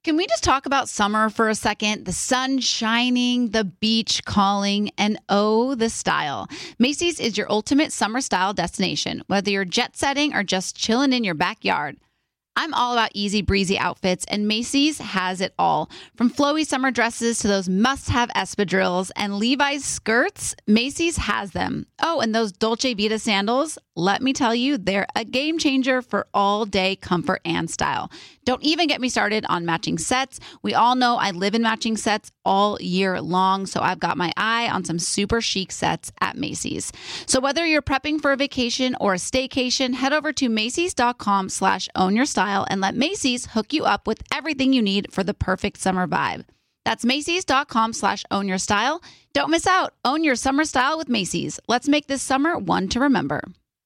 Can we just talk about summer for a second? The sun shining, the beach calling, and oh, the style. Macy's is your ultimate summer style destination, whether you're jet setting or just chilling in your backyard. I'm all about easy breezy outfits, and Macy's has it all. From flowy summer dresses to those must-have espadrilles and Levi's skirts, Macy's has them. Oh, and those Dolce Vita sandals, let me tell you, they're a game changer for all-day comfort and style. Don't even get me started on matching sets. We all know I live in matching sets all year long, so I've got my eye on some super chic sets at Macy's. So whether you're prepping for a vacation or a staycation, head over to macys.com/ownyourstyle and let Macy's hook you up with everything you need for the perfect summer vibe. That's macys.com/ownyourstyle. Don't miss out. Own your summer style with Macy's. Let's make this summer one to remember.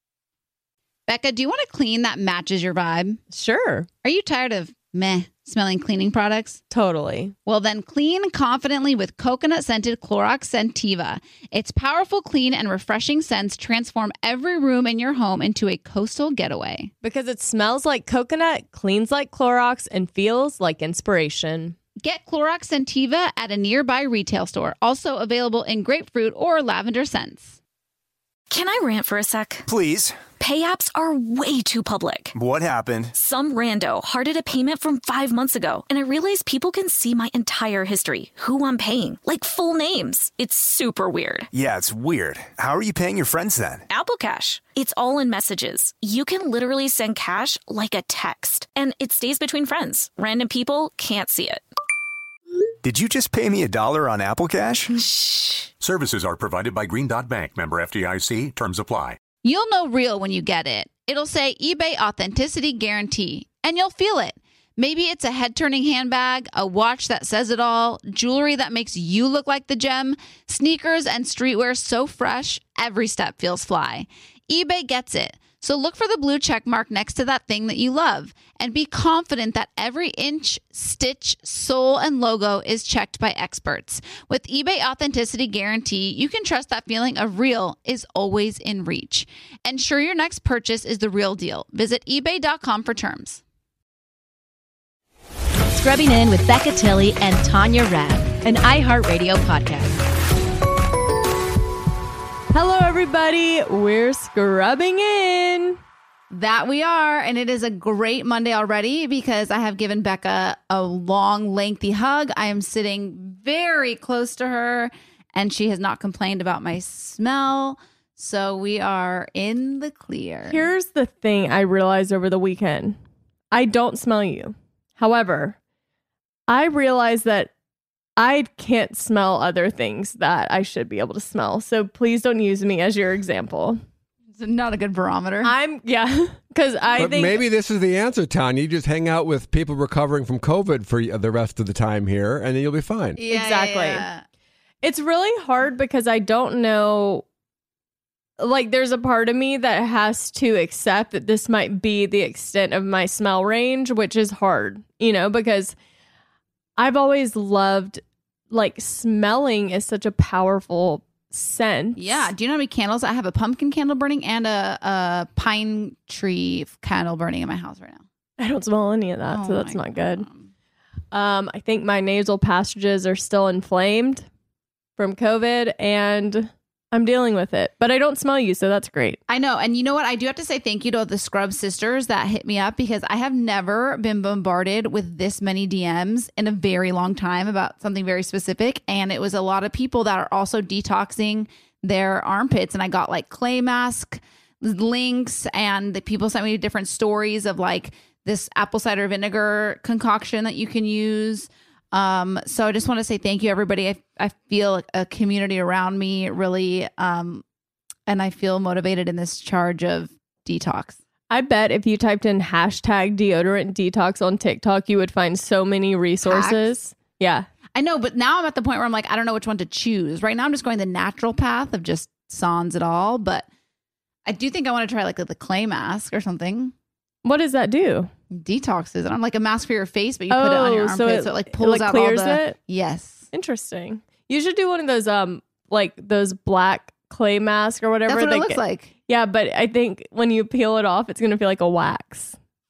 Becca, do you want a clean that matches your vibe? Sure. Are you tired of smelling cleaning products? Totally. Well, then clean confidently with coconut-scented Clorox Scentiva. Its powerful, clean, and refreshing scents transform every room in your home into a coastal getaway. Because it smells like coconut, cleans like Clorox, and feels like inspiration. Get Clorox Scentiva at a nearby retail store. Also available in grapefruit or lavender scents. Can I rant for a sec? Please. Pay apps are way too public. What happened? Some rando hearted a payment from 5 months ago, and I realized people can see my entire history, who I'm paying, like full names. It's super weird. Yeah, it's weird. How are you paying your friends then? Apple Cash. It's all in messages. You can literally send cash like a text, and it stays between friends. Random people can't see it. Did you just pay me $1 on Apple Cash? Shh. Services are provided by Green Dot Bank. Member FDIC. Terms apply. You'll know real when you get it. It'll say eBay Authenticity Guarantee, and you'll feel it. Maybe it's a head-turning handbag, a watch that says it all, jewelry that makes you look like the gem, sneakers and streetwear so fresh, every step feels fly. eBay gets it. So look for the blue check mark next to that thing that you love and be confident that every inch, stitch, sole, and logo is checked by experts. With eBay Authenticity Guarantee, you can trust that feeling of real is always in reach. Ensure your next purchase is the real deal. Visit ebay.com for terms. Scrubbing In with Becca Tilley and Tanya Rabb, an iHeartRadio podcast. Hello, everybody. We're scrubbing in. That we are, and it is a great Monday already because I have given Becca a long, lengthy hug. I am sitting very close to her, and she has not complained about my smell, so we are in the clear. Here's the thing I realized over the weekend. I don't smell you. However, I realized that I can't smell other things that I should be able to smell. So please don't use me as your example. It's not a good barometer. Because I think maybe this is the answer, Tanya. You just hang out with people recovering from COVID for the rest of the time here, and then you'll be fine. Yeah, exactly. Yeah. It's really hard because I don't know. Like, there's a part of me that has to accept that this might be the extent of my smell range, which is hard, because I've always loved, smelling is such a powerful scent. Yeah. Do you know how many candles? I have a pumpkin candle burning and a pine tree candle burning in my house right now. I don't smell any of that, so that's not good. I think my nasal passages are still inflamed from COVID, and I'm dealing with it, but I don't smell you, so that's great. I know. And you know what? I do have to say thank you to the Scrub sisters that hit me up because I have never been bombarded with this many DMs in a very long time about something very specific. And it was a lot of people that are also detoxing their armpits. And I got clay mask links, and the people sent me different stories of this apple cider vinegar concoction that you can use. So I just want to say thank you, everybody. I feel a community around me really, and I feel motivated in this charge of detox. I bet if you typed in hashtag deodorant detox on TikTok, you would find so many resources. Hacks? Yeah. I know, but now I'm at the point where I'm I don't know which one to choose. Right now I'm just going the natural path of just sans it all, but I do think I want to try the clay mask or something. What does that do? Detoxes it. I'm a mask for your face, but you put it on your armpit, so it pulls out clears all the... it? Yes. Interesting. You should do one of those those black clay masks or whatever. That's what it looks like. Yeah, but I think when you peel it off, it's going to feel like a wax.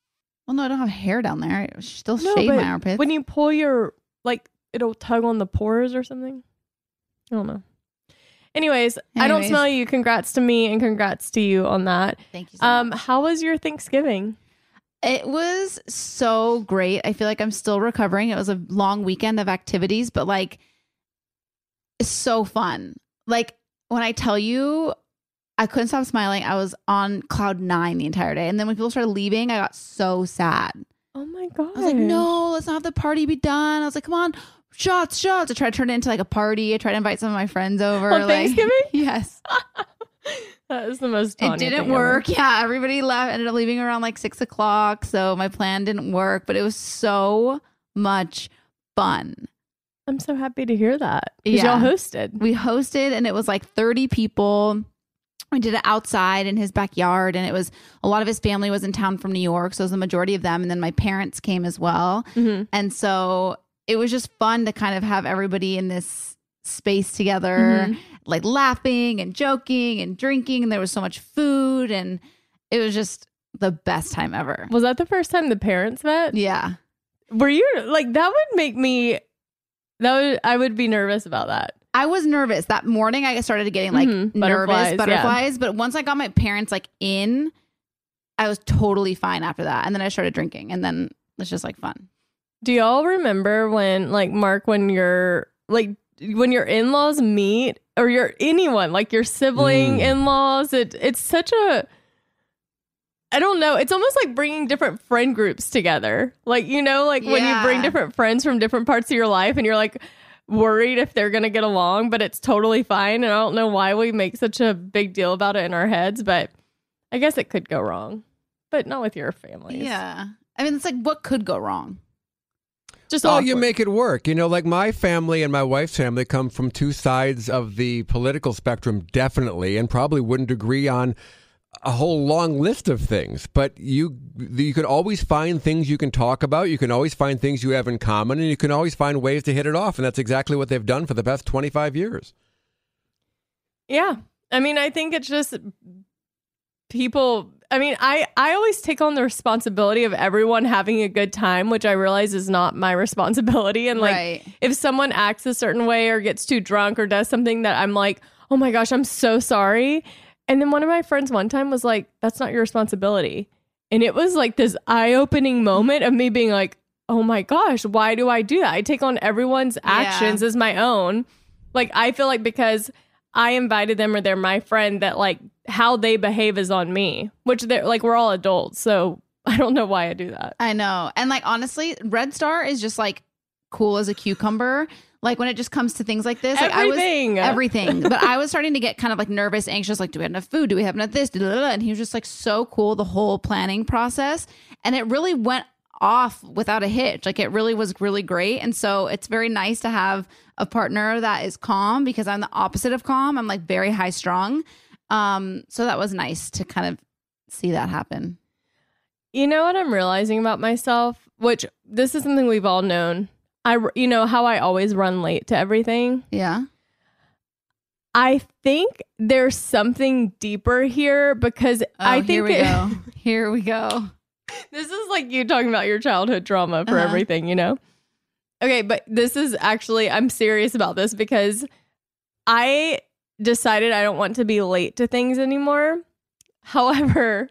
Well, no, I don't have hair down there. I still No, shave but my armpits. when you pull your, like, it'll tug on the pores or something. I don't know. Anyways, I don't smell you. Congrats to me and congrats to you on that. Thank you so much. How was your Thanksgiving? It was so great. I feel like I'm still recovering. It was a long weekend of activities, but like, it's so fun. Like, when I tell you, I couldn't stop smiling. I was on cloud 9 the entire day. And then when people started leaving, I got so sad. Oh my God. I was like, no, let's not have the party be done. I was like, come on, shots. I tried to turn it into like a party. I tried to invite some of my friends over. On Thanksgiving? Yes. That is the most Tanya It didn't thing work. ever. Yeah, everybody left. Ended up leaving around like 6 o'clock. So my plan didn't work, but it was so much fun. I'm so happy to hear that. Yeah. Y'all hosted. We hosted and it was like 30 people. We did it outside in his backyard, and it was a lot of his family was in town from New York. So it was the majority of them. And then my parents came as well. Mm-hmm. And so it was just fun to kind of have everybody in this space together, like laughing and joking and drinking. And there was so much food, and it was just the best time ever. Was that the first time the parents met? Yeah. Were you like, that would make me, I would be nervous about that. I was nervous that morning. I started getting like nervous butterflies, but once I got my parents like in, I was totally fine after that. And then I started drinking, and then it's just like fun. Do y'all remember when, like, Mark, when your in-laws meet, or your anyone, like your sibling in-laws, it's such a, I don't know. It's almost like bringing different friend groups together. Like, you know, like when you bring different friends from different parts of your life, and you're like worried if they're going to get along, but it's totally fine. And I don't know why we make such a big deal about it in our heads, but I guess it could go wrong, but not with your families. Yeah. I mean, it's like, what could go wrong? Just well, awkward. you make it work. You know, like my family and my wife's family come from two sides of the political spectrum, definitely, and probably wouldn't agree on a whole long list of things. But you can always find things you can talk about. You can always find things you have in common, and you can always find ways to hit it off. And that's exactly what they've done for the past 25 years. Yeah. I mean, I think it's just people. I mean, I always take on the responsibility of everyone having a good time, which I realize is not my responsibility. And like, if someone acts a certain way or gets too drunk or does something that I'm like, oh my gosh, I'm so sorry. And then one of my friends one time was like, that's not your responsibility. And it was like this eye-opening moment of me being like, oh my gosh, why do I do that? I take on everyone's actions as my own. Like, I feel like because I invited them or they're my friend, that like how they behave is on me, which they're like, we're all adults. So I don't know why I do that. I know. And like, honestly, Red Star is just like cool as a cucumber. Like when it just comes to things like this, like everything. But I was starting to get kind of like nervous, anxious, like, do we have enough food? Do we have enough this? And he was just like so cool, the whole planning process. And it really went off without a hitch. Like it really was really great. And so it's very nice to have a partner that is calm, because I'm the opposite of calm. I'm like very high strung. So that was nice to kind of see that happen. You know what I'm realizing about myself, which this is something we've all known. You know how I always run late to everything? Yeah. I think there's something deeper here, because I think Here we go. This is like you talking about your childhood trauma for everything, you know? Okay, but this is actually, I'm serious about this, because I decided I don't want to be late to things anymore. However,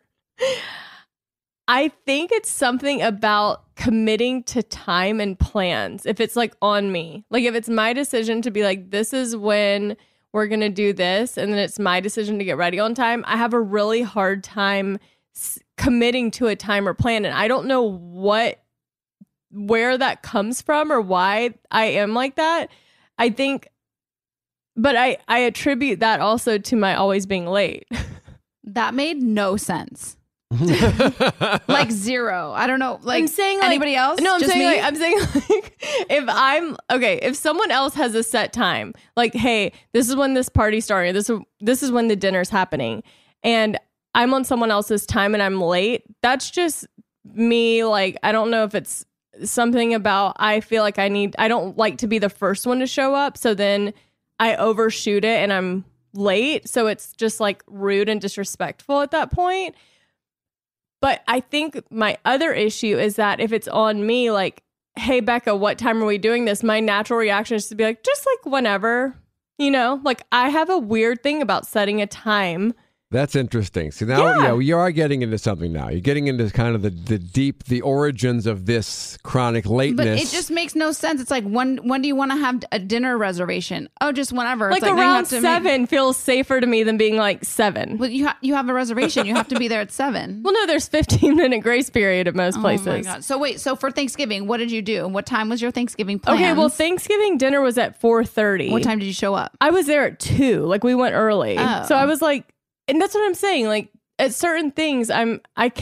I think it's something about committing to time and plans. If it's like on me, like if it's my decision to be like, this is when we're going to do this, and then it's my decision to get ready on time, I have a really hard time committing to a time or plan. And I don't know where that comes from or why I am like that. I think, but I attribute that also to my always being late. That made no sense. Like zero. I don't know. Like, I'm saying, like, anybody else? No, I'm Just saying me? like if someone else has a set time, like, hey, this is when this party's starting, this is when the dinner's happening, and I'm on someone else's time and I'm late, that's just me. Like, I don't know if it's something about, I feel like I don't like to be the first one to show up, so then I overshoot it and I'm late, so it's just like rude and disrespectful at that point. But I think my other issue is that if it's on me, like, hey, Becca, what time are we doing this? My natural reaction is to be like, just like whenever, you know, like I have a weird thing about setting a time. That's interesting. So now, you are getting into something now. You're getting into kind of the origins of this chronic lateness. But it just makes no sense. It's like, when do you want to have a dinner reservation? Oh, just whenever. Like, it's like around 7 feels safer to me than being like 7. Well, you have a reservation. You have to be there at 7. Well, no, there's 15-minute grace period at most places. Oh my God. So wait, so for Thanksgiving, what did you do? What time was your Thanksgiving plans? Okay, well, Thanksgiving dinner was at 4:30. What time did you show up? I was there at 2. Like, we went early. Oh. So I was like, and that's what I'm saying. Like, at certain things, I'm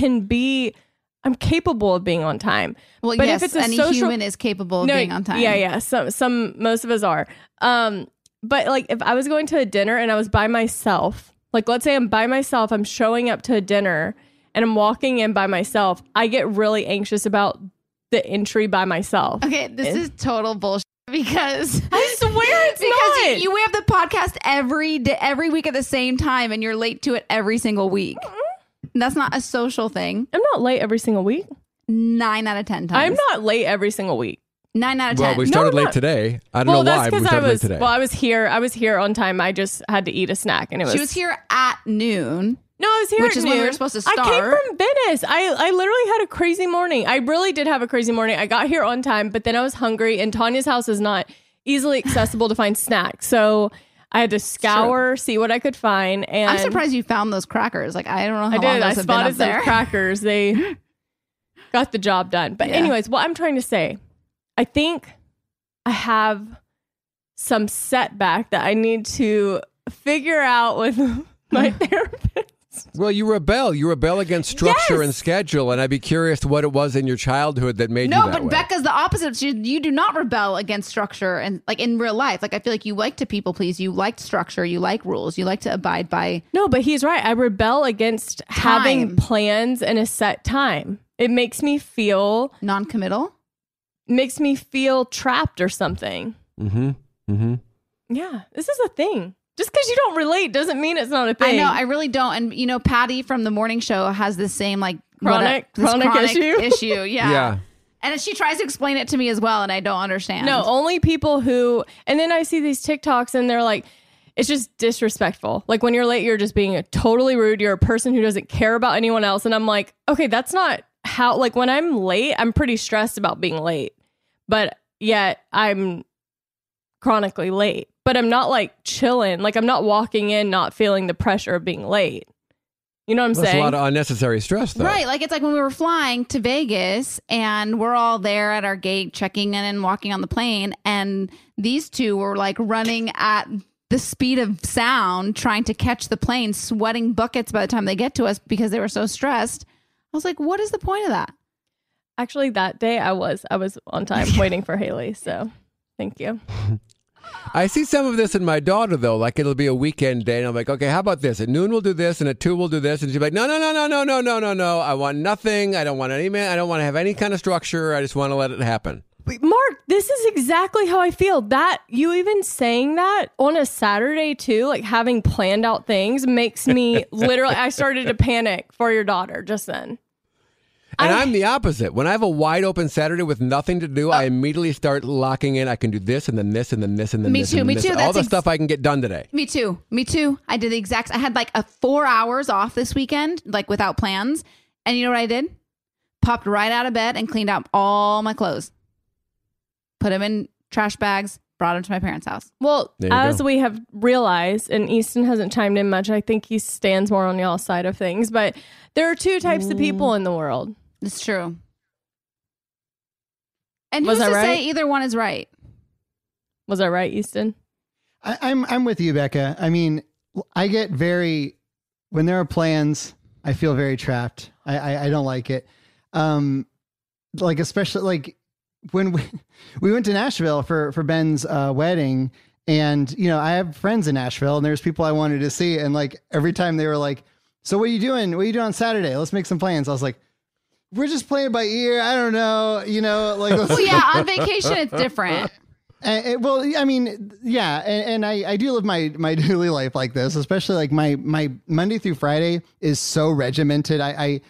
capable of being on time. Well, but yes, if it's any human is capable of being on time. Yeah. Most of us are. But like, if I was going to a dinner and I was by myself, like, let's say I'm by myself, I'm showing up to a dinner and I'm walking in by myself, I get really anxious about the entry by myself. Okay, this is total bullshit. Because I swear it's not. You have the podcast every week at the same time, and you're late to it every single week. That's not a social thing. I'm not late every single week. 9 out of 10 times. I'm not late every single week. 9 out of 10. Well, we started late today. I don't know why, but we started late today. Well, I was here on time. I just had to eat a snack, and She was here at noon. No, I was here which at is noon. when we were supposed to start. I came from Venice. I literally had a crazy morning. I really did have a crazy morning. I got here on time, but then I was hungry, and Tanya's house is not easily accessible to find snacks. So I had to scour, see what I could find. And I'm surprised you found those crackers. Like, I don't know how long those I have been up spotted there. some crackers. They got the job done. But anyways, what I'm trying to say, I think I have some setback that I need to figure out with my therapist. Well, you rebel against structure and schedule, and I'd be curious what it was in your childhood that made you that way. No, but Becca's the opposite. You do not rebel against structure, and like in real life, like I feel like you like to people please, you like structure, you like rules, you like to abide by. No, but he's right. I rebel against having plans and a set time. It makes me feel non-committal. Makes me feel trapped or something. Yeah, this is a thing. Just because you don't relate doesn't mean it's not a thing. I know, I really don't. And you know, Patty from the morning show has the same like chronic issue. Yeah. And she tries to explain it to me as well, and I don't understand. No, only people who. And then I see these TikToks, and they're like, it's just disrespectful. Like, when you're late, you're just being totally rude. You're a person who doesn't care about anyone else. And I'm like, okay, that's not how. Like, when I'm late, I'm pretty stressed about being late, but yet I'm chronically late. But I'm not like chilling. Like, I'm not walking in not feeling the pressure of being late. You know what I'm saying? That's a lot of unnecessary stress, though. Right. Like, it's like when we were flying to Vegas and we're all there at our gate checking in and walking on the plane. And these two were like running at the speed of sound, trying to catch the plane, sweating buckets by the time they get to us because they were so stressed. I was like, what is the point of that? Actually, that day I was on time waiting for Haley. So thank you. I see some of this in my daughter, though. Like, it'll be a weekend day, and I'm like, okay, how about this? At noon, we'll do this, and at 2, we'll do this. And she's like, no. I want nothing. I don't want any man. I don't want to have any kind of structure. I just want to let it happen. Mark, this is exactly how I feel. That you even saying that on a Saturday, too, like having planned out things makes me literally, I started to panic for your daughter just then. And I'm the opposite. When I have a wide open Saturday with nothing to do, I immediately start locking in. I can do this and then this and then this and then Me this. too. And Me this. too. All That's the stuff I can get done today. Me too. I did the exact. I had like a 4 hours off this weekend, like without plans. And you know what I did? Popped right out of bed and cleaned out all my clothes. Put them in trash bags. Brought them to my parents' house. Well, as we have realized, and Easton hasn't chimed in much, I think he stands more on y'all's side of things. But there are two types of people in the world. It's true. And Was who's I to right? say either one is right? Was I right, Easton? I'm with you, Becca. I mean, I get when there are plans, I feel very trapped. I don't like it. Like, especially like when we went to Nashville for Ben's wedding, and you know, I have friends in Nashville, and there's people I wanted to see, and like every time they were like, "So what are you doing? What are you doing on Saturday? Let's make some plans." I was like, "We're just playing by ear. I don't know, you know, like." Well, yeah, on vacation it's different. Well, I mean, yeah, and I do live my daily life like this, especially like my Monday through Friday is so regimented. I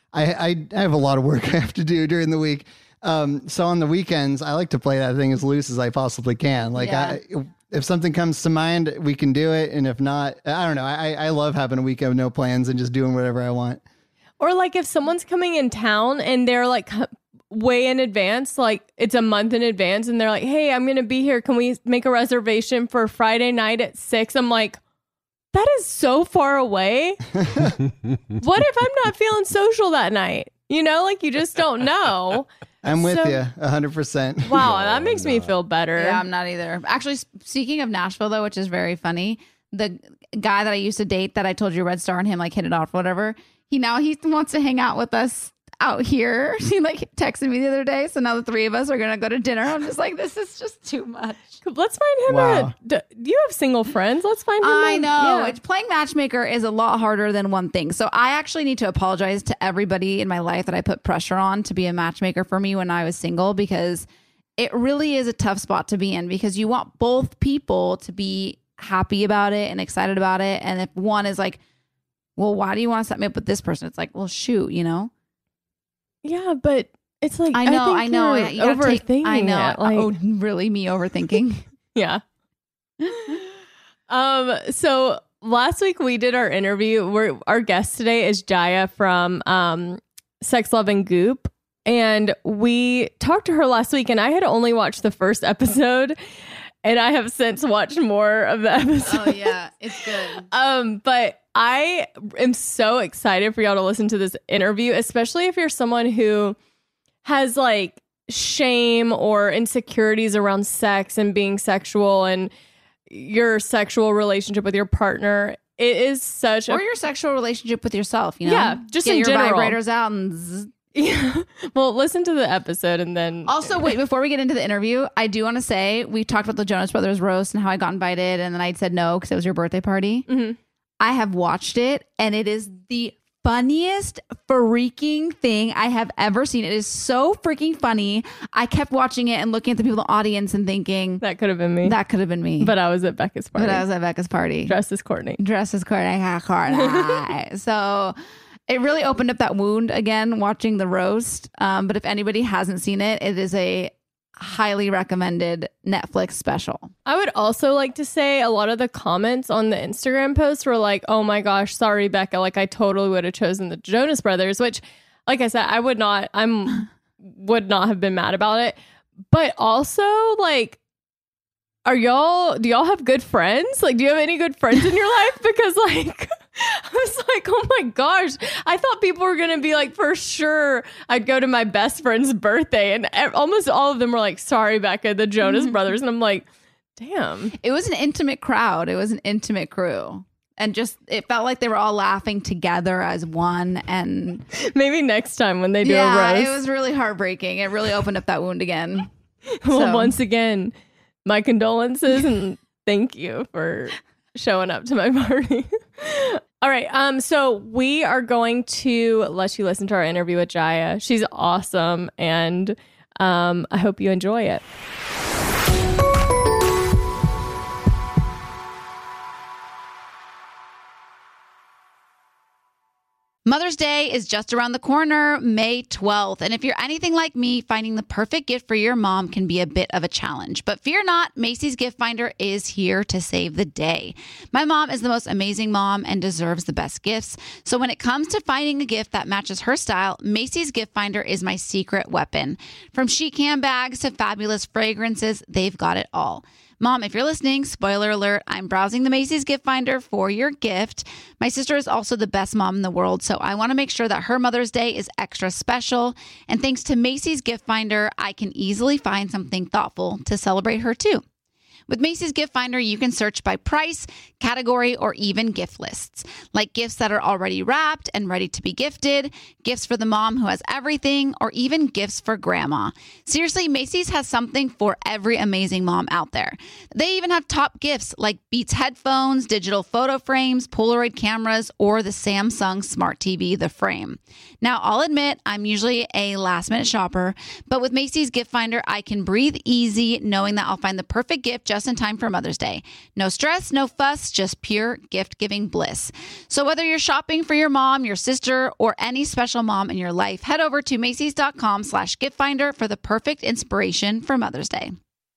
I have a lot of work I have to do during the week. So on the weekends, I like to play that thing as loose as I possibly can. Like if something comes to mind, we can do it. And if not, I don't know. I love having a weekend with no plans and just doing whatever I want. Or like if someone's coming in town and they're like way in advance, like it's a month in advance, and they're like, hey, I'm going to be here. Can we make a reservation for Friday night at 6? I'm like, that is so far away. What if I'm not feeling social that night? You know, like you just don't know. I'm with you 100%. Wow, that makes me feel better. Yeah, I'm not either. Actually, speaking of Nashville, though, which is very funny, the guy that I used to date that I told you Red Star and him like hit it off, whatever, he wants to hang out with us out here. He like texted me the other day. So now the three of us are going to go to dinner. I'm just like, this is just too much. Let's find him. Do you have single friends? Let's find him. I know. Yeah. Playing matchmaker is a lot harder than one thing. So I actually need to apologize to everybody in my life that I put pressure on to be a matchmaker for me when I was single, because it really is a tough spot to be in, because you want both people to be happy about it and excited about it. And if one is like, well, why do you want to set me up with this person? It's like, well, shoot, you know? Yeah, but it's like, I know. You overthinking. I know. Like, oh, really? Me overthinking? Yeah. So last week we did our interview. Our guest today is Jaya from Sex, Love, and Goop. And we talked to her last week, and I had only watched the first episode, and I have since watched more of the episode. Oh, yeah. It's good. But I am so excited for y'all to listen to this interview, especially if you're someone who has like shame or insecurities around sex and being sexual and your sexual relationship with your partner. It is such or your sexual relationship with yourself, you know? Yeah, just get in your general. Vibrators out and zzz. Yeah. Well, listen to the episode and then... Also, wait, before we get into the interview, I do want to say, we talked about the Jonas Brothers roast and how I got invited, and then I said no because it was your birthday party. Mm-hmm. I have watched it, and it is the funniest freaking thing I have ever seen. It is so freaking funny. I kept watching it and looking at the people in the audience and thinking... That could have been me. That could have been me. But I was at Becca's party. Dressed as Courtney. So... it really opened up that wound again, watching the roast. But if anybody hasn't seen it, it is a highly recommended Netflix special. I would also like to say a lot of the comments on the Instagram post were like, oh my gosh, sorry, Becca. Like, I totally would have chosen the Jonas Brothers, which, like I said, would not have been mad about it. But also, like, do y'all have good friends? Like, do you have any good friends in your life? Because, like... I was like, oh my gosh, I thought people were going to be like, for sure, I'd go to my best friend's birthday. And almost all of them were like, sorry, Becca, the Jonas Brothers. And I'm like, damn. It was an intimate crowd. It was an intimate crew. And just, it felt like they were all laughing together as one. And maybe next time when they do a roast. It was really heartbreaking. It really opened up that wound again. Well, once again, my condolences and thank you for showing up to my party. All right. So we are going to let you listen to our interview with Jaya. She's awesome. And I hope you enjoy it. Mother's Day is just around the corner, May 12th. And if you're anything like me, finding the perfect gift for your mom can be a bit of a challenge. But fear not, Macy's Gift Finder is here to save the day. My mom is the most amazing mom and deserves the best gifts. So when it comes to finding a gift that matches her style, Macy's Gift Finder is my secret weapon. From chic handbags to fabulous fragrances, they've got it all. Mom, if you're listening, spoiler alert, I'm browsing the Macy's Gift Finder for your gift. My sister is also the best mom in the world, so I want to make sure that her Mother's Day is extra special. And thanks to Macy's Gift Finder, I can easily find something thoughtful to celebrate her too. With Macy's Gift Finder, you can search by price, category, or even gift lists, like gifts that are already wrapped and ready to be gifted, gifts for the mom who has everything, or even gifts for grandma. Seriously, Macy's has something for every amazing mom out there. They even have top gifts like Beats headphones, digital photo frames, Polaroid cameras, or the Samsung Smart TV, The Frame. Now, I'll admit, I'm usually a last-minute shopper, but with Macy's Gift Finder, I can breathe easy knowing that I'll find the perfect gift just just in time for Mother's Day. No stress, no fuss, just pure gift-giving bliss. So whether you're shopping for your mom, your sister, or any special mom in your life, head over to Macys.com/giftfinder for the perfect inspiration for Mother's Day.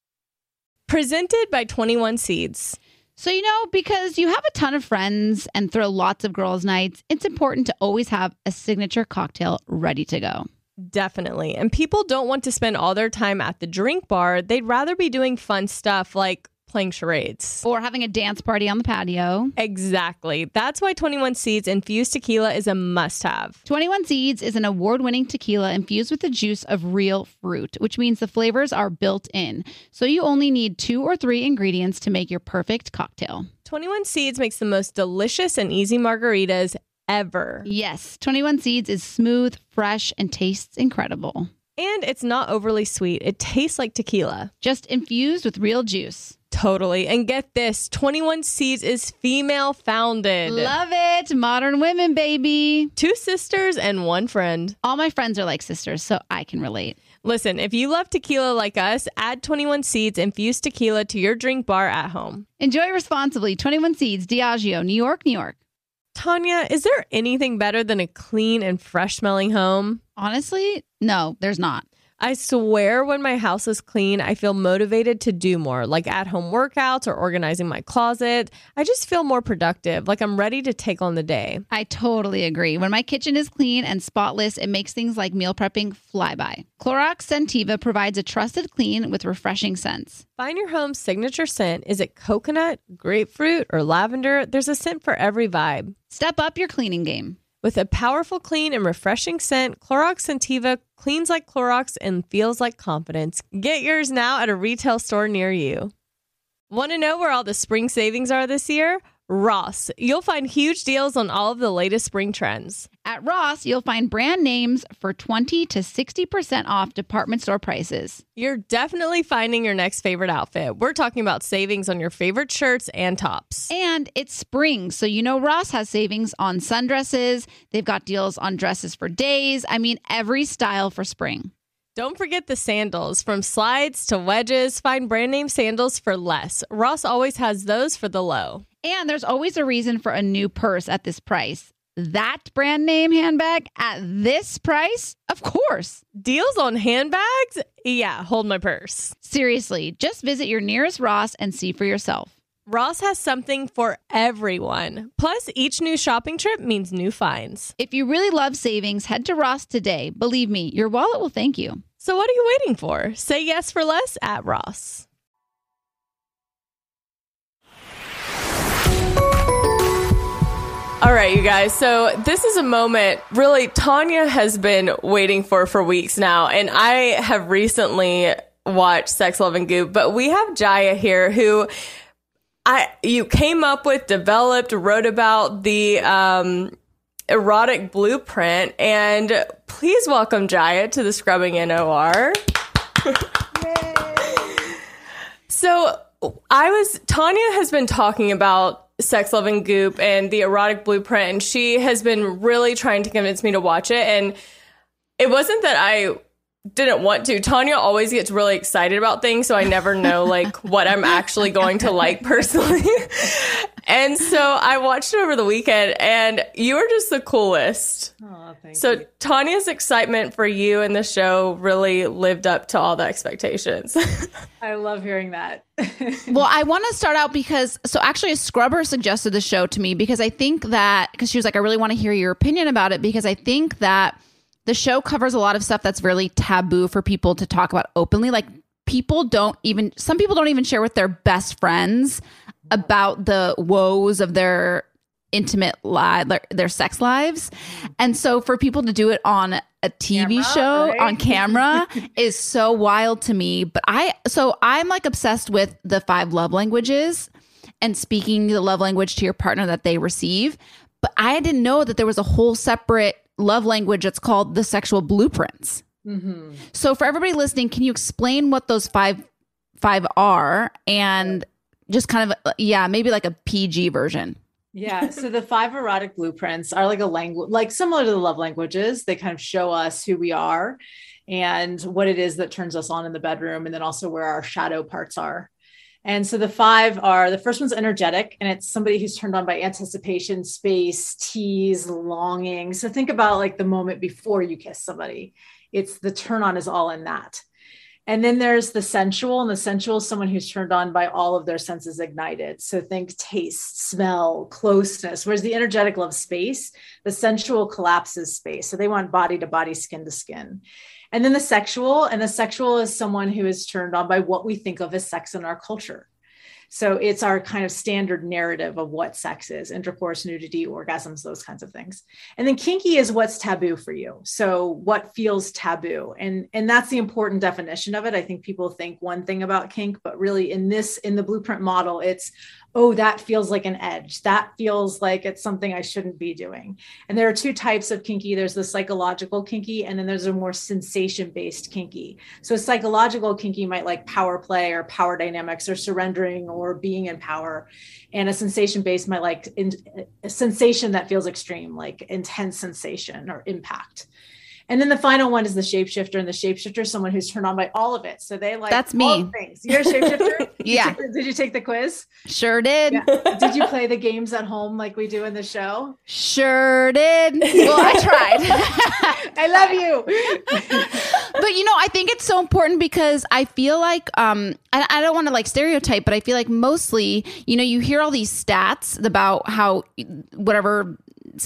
Presented by 21 Seeds. So, because you have a ton of friends and throw lots of girls' nights, it's important to always have a signature cocktail ready to go. Definitely. And people don't want to spend all their time at the drink bar. They'd rather be doing fun stuff like playing charades. Or having a dance party on the patio. Exactly. That's why 21 Seeds infused tequila is a must-have. 21 Seeds is an award-winning tequila infused with the juice of real fruit, which means the flavors are built in. So you only need 2 or 3 ingredients to make your perfect cocktail. 21 Seeds makes the most delicious and easy margaritas ever. Yes, 21 Seeds is smooth, fresh, and tastes incredible. And it's not overly sweet. It tastes like tequila. Just infused with real juice. Totally. And get this, 21 Seeds is female founded. Love it. Modern women, baby. 2 sisters and 1 friend. All my friends are like sisters, so I can relate. Listen, if you love tequila like us, add 21 Seeds infused tequila to your drink bar at home. Enjoy responsibly. 21 Seeds, Diageo, New York, New York. Tanya, is there anything better than a clean and fresh smelling home? Honestly, no, there's not. I swear when my house is clean, I feel motivated to do more, like at-home workouts or organizing my closet. I just feel more productive, like I'm ready to take on the day. I totally agree. When my kitchen is clean and spotless, it makes things like meal prepping fly by. Clorox Scentiva provides a trusted clean with refreshing scents. Find your home's signature scent. Is it coconut, grapefruit, or lavender? There's a scent for every vibe. Step up your cleaning game. With a powerful, clean, and refreshing scent, Clorox Scentiva cleans like Clorox and feels like confidence. Get yours now at a retail store near you. Want to know where all the spring savings are this year? Ross. You'll find huge deals on all of the latest spring trends. At Ross, you'll find brand names for 20 to 60% off department store prices. You're definitely finding your next favorite outfit. We're talking about savings on your favorite shirts and tops. And it's spring, so Ross has savings on sundresses. They've got deals on dresses for days. I mean, every style for spring. Don't forget the sandals. From slides to wedges, find brand name sandals for less. Ross always has those for the low. And there's always a reason for a new purse at this price. That brand name handbag at this price? Of course. Deals on handbags? Yeah, hold my purse. Seriously, just visit your nearest Ross and see for yourself. Ross has something for everyone. Plus, each new shopping trip means new finds. If you really love savings, head to Ross today. Believe me, your wallet will thank you. So what are you waiting for? Say yes for less at Ross. All right, you guys. So this is a moment really Tanya has been waiting for weeks now. And I have recently watched Sex, Love, and Goop. But we have Jaya here who you came up with, developed, wrote about the erotic blueprint. And please welcome Jaya to the Scrubbing NOR. So Tanya has been talking about Sex, Love, and Goop and the erotic blueprint, and she has been really trying to convince me to watch it. And it wasn't that I didn't want to. Tanya always gets really excited about things, so I never know what I'm actually going to like personally. And so I watched it over the weekend, and you were just the coolest. Oh, thank so you. Tanya's excitement for you and the show really lived up to all the expectations. I love hearing that. Well, I want to start out because actually a scrubber suggested the show to me because I think that, because she was like, I really want to hear your opinion about it, because I think that the show covers a lot of stuff that's really taboo for people to talk about openly. Like some people don't even share with their best friends about the woes of their intimate life, their sex lives. And so for people to do it on a TV show, right? On camera is so wild to me. But I'm like obsessed with the 5 love languages and speaking the love language to your partner that they receive. But I didn't know that there was a whole separate love language that's called the sexual blueprints. Mm-hmm. So for everybody listening, can you explain what those five are and just kind of, maybe like a PG version? Yeah. So the 5 erotic blueprints are like a language, like similar to the love languages. They kind of show us who we are and what it is that turns us on in the bedroom, and then also where our shadow parts are. And so the 5 are, the first one's energetic, and it's somebody who's turned on by anticipation, space, tease, longing. So think about like the moment before you kiss somebody. It's the turn on is all in that. And then there's the sensual, and the sensual is someone who's turned on by all of their senses ignited. So think taste, smell, closeness, whereas the energetic loves space, the sensual collapses space. So they want body to body, skin to skin. And then the sexual is someone who is turned on by what we think of as sex in our culture. So it's our kind of standard narrative of what sex is: intercourse, nudity, orgasms, those kinds of things. And then kinky is what's taboo for you. So what feels taboo? And that's the important definition of it. I think people think one thing about kink, but really in the Blueprint model, it's, oh, that feels like an edge. That feels like it's something I shouldn't be doing. And there are 2 types of kinky. There's the psychological kinky, and then there's a more sensation-based kinky. So psychological kinky might like power play or power dynamics or surrendering or being in power. And a sensation-based might like a sensation that feels extreme, like intense sensation or impact. And then the final one is the shapeshifter, and the shapeshifter is someone who's turned on by all of it. So they like that's me. All things. You're a shapeshifter? Yeah. Did you take the quiz? Sure did. Yeah. Did you play the games at home like we do in the show? Sure did. Well, I tried. I love you. But I think it's so important because I feel like I don't want to like stereotype, but I feel like mostly, you hear all these stats about how whatever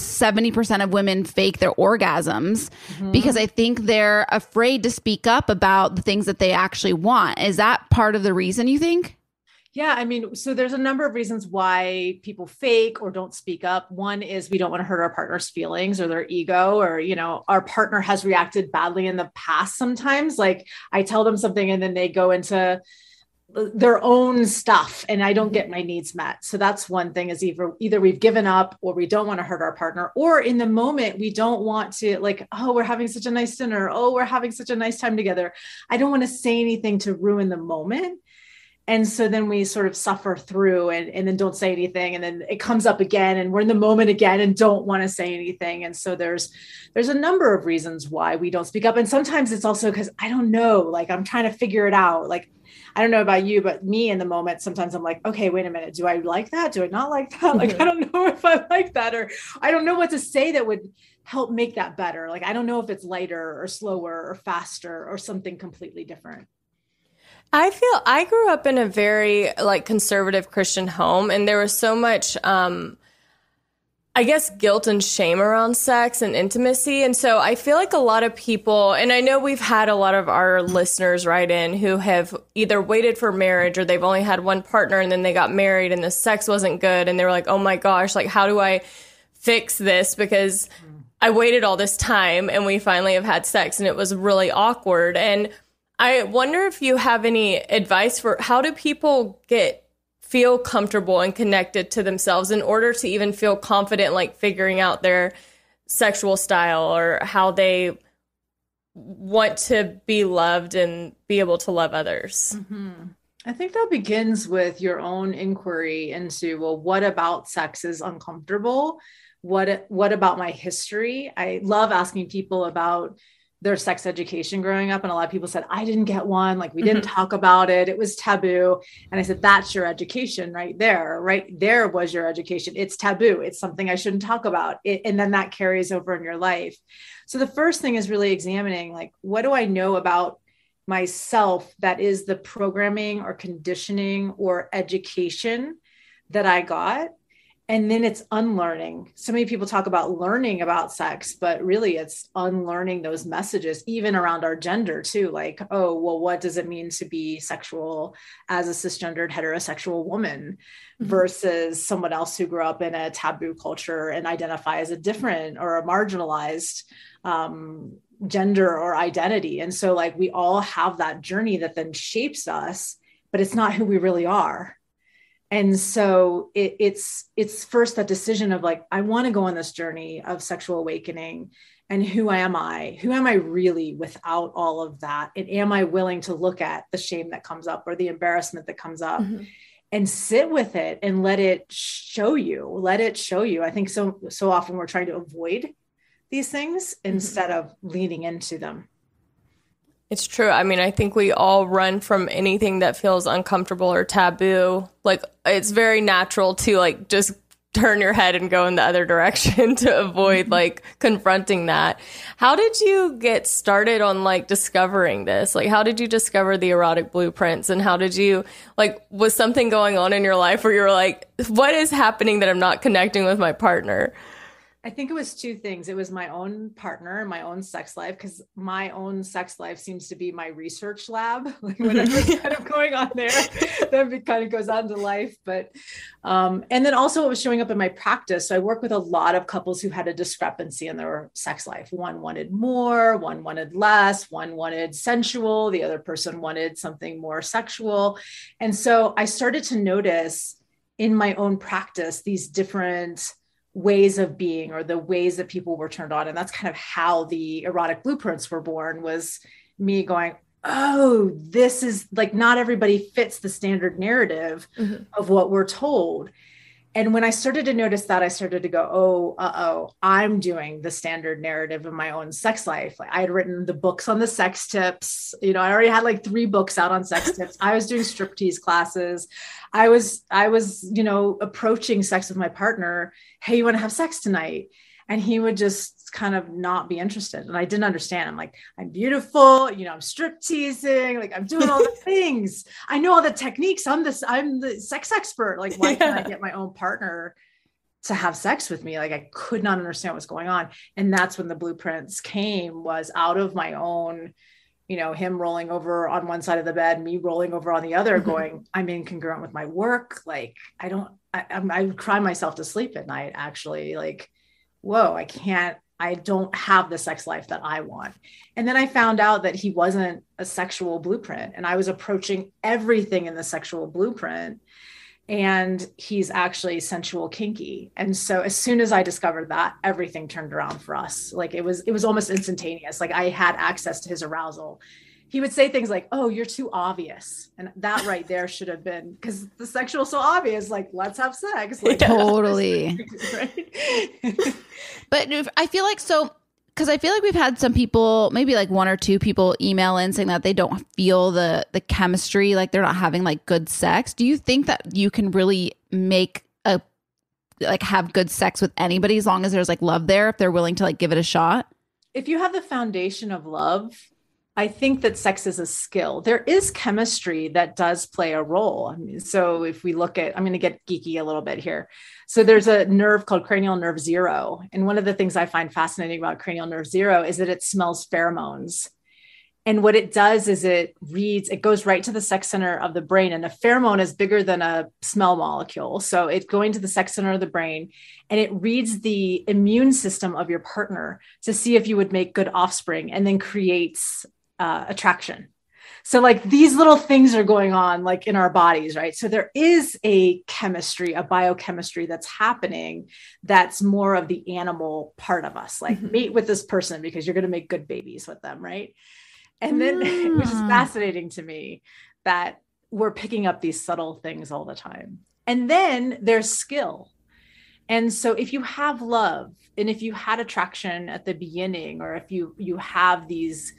70% of women fake their orgasms because I think they're afraid to speak up about the things that they actually want. Is that part of the reason, you think? Yeah, I mean, so there's a number of reasons why people fake or don't speak up. One is we don't want to hurt our partner's feelings or their ego, or, our partner has reacted badly in the past sometimes. Like I tell them something and then they go into their own stuff and I don't get my needs met. So that's one thing, is either we've given up or we don't want to hurt our partner, or in the moment, we don't want to like, oh, we're having such a nice dinner. Oh, we're having such a nice time together. I don't want to say anything to ruin the moment. And so then we sort of suffer through and then don't say anything. And then it comes up again and we're in the moment again and don't want to say anything. And so there's a number of reasons why we don't speak up. And sometimes it's also because I don't know, like I'm trying to figure it out. Like, I don't know about you, but me in the moment, sometimes I'm like, okay, wait a minute. Do I like that? Do I not like that? Like, I don't know if I like that, or I don't know what to say that would help make that better. Like, I don't know if it's lighter or slower or faster or something completely different. I feel I grew up in a very like conservative Christian home, and there was so much, I guess, guilt and shame around sex and intimacy. And so I feel like a lot of people, and I know we've had a lot of our listeners write in who have either waited for marriage or they've only had one partner and then they got married and the sex wasn't good. And they were like, oh my gosh, like, how do I fix this? Because I waited all this time and we finally have had sex and it was really awkward. And I wonder if you have any advice for how do people feel comfortable and connected to themselves in order to even feel confident, like figuring out their sexual style or how they want to be loved and be able to love others. Mm-hmm. I think that begins with your own inquiry into, well, what about sex is uncomfortable? What about my history? I love asking people about their sex education growing up. And a lot of people said, I didn't get one. Like we didn't talk about it. It was taboo. And I said, that's your education right there. Right there was your education. It's taboo. It's something I shouldn't talk about. And then that carries over in your life. So the first thing is really examining, like, what do I know about myself that is the programming or conditioning or education that I got? And then it's unlearning. So many people talk about learning about sex, but really it's unlearning those messages, even around our gender too. Like, oh, well, what does it mean to be sexual as a cisgendered heterosexual woman versus someone else who grew up in a taboo culture and identify as a different or a marginalized gender or identity. And so like we all have that journey that then shapes us, but it's not who we really are. And so it's first that decision of like, I want to go on this journey of sexual awakening, and who am I? Who am I really without all of that? And am I willing to look at the shame that comes up or the embarrassment that comes up and sit with it and let it show you? I think so often we're trying to avoid these things instead of leaning into them. It's true. I mean, I think we all run from anything that feels uncomfortable or taboo. Like, it's very natural to like just turn your head and go in the other direction to avoid like confronting that. How did you get started on like discovering this? Like, how did you discover the erotic blueprints, and how did you like, was something going on in your life where you were like, what is happening that I'm not connecting with my partner? I think it was two things. It was my own partner, my own sex life, because my own sex life seems to be my research lab. Like whatever's kind of going on there, then it kind of goes on to life. But, and then also it was showing up in my practice. So I work with a lot of couples who had a discrepancy in their sex life. One wanted more, one wanted less, one wanted sensual, the other person wanted something more sexual. And so I started to notice in my own practice these different ways of being, or the ways that people were turned on. And that's kind of how the erotic blueprints were born, was me going, oh, this is like, not everybody fits the standard narrative of what we're told. And when I started to notice that, I started to go, I'm doing the standard narrative of my own sex life. Like, I had written the books on the sex tips. You know, I already had like 3 books out on sex tips. I was doing striptease classes. I was, you know, approaching sex with my partner. Hey, you want to have sex tonight? And he would just kind of not be interested. And I didn't understand. I'm like, I'm beautiful. You know, I'm strip teasing. Like, I'm doing all the things. I know all the techniques. I'm the sex expert. Like, why can't I get my own partner to have sex with me? Like, I could not understand what's going on. And that's when the blueprints came, was out of my own, you know, him rolling over on one side of the bed, me rolling over on the other, going, I'm incongruent with my work. Like, I would cry myself to sleep at night, actually. Like, whoa, I don't have the sex life that I want. And then I found out that he wasn't a sexual blueprint, and I was approaching everything in the sexual blueprint, and he's actually sensual kinky. And so as soon as I discovered that, everything turned around for us. Like, it was almost instantaneous. Like, I had access to his arousal. He would say things like, oh, you're too obvious. And that right there should have been, because the sexual is so obvious, like, let's have sex. Like, totally. Right? But I feel like, because I feel like we've had some people, maybe like 1 or 2 people email in saying that they don't feel the chemistry, like they're not having like good sex. Do you think that you can really have good sex with anybody as long as there's like love there, if they're willing to like give it a shot? If you have the foundation of love, I think that sex is a skill. There is chemistry that does play a role. I mean, so if we look at, I'm going to get geeky a little bit here. So there's a nerve called cranial nerve 0. And one of the things I find fascinating about cranial nerve 0 is that it smells pheromones. And what it does is it goes right to the sex center of the brain. And a pheromone is bigger than a smell molecule. So it's going to the sex center of the brain, and it reads the immune system of your partner to see if you would make good offspring, and then creates attraction. So like, these little things are going on like in our bodies, right? So there is a chemistry, a biochemistry that's happening that's more of the animal part of us, like mate with this person because you're going to make good babies with them, right? And then, which is fascinating to me, that we're picking up these subtle things all the time. And then there's skill. And so if you have love, and if you had attraction at the beginning, or if you have these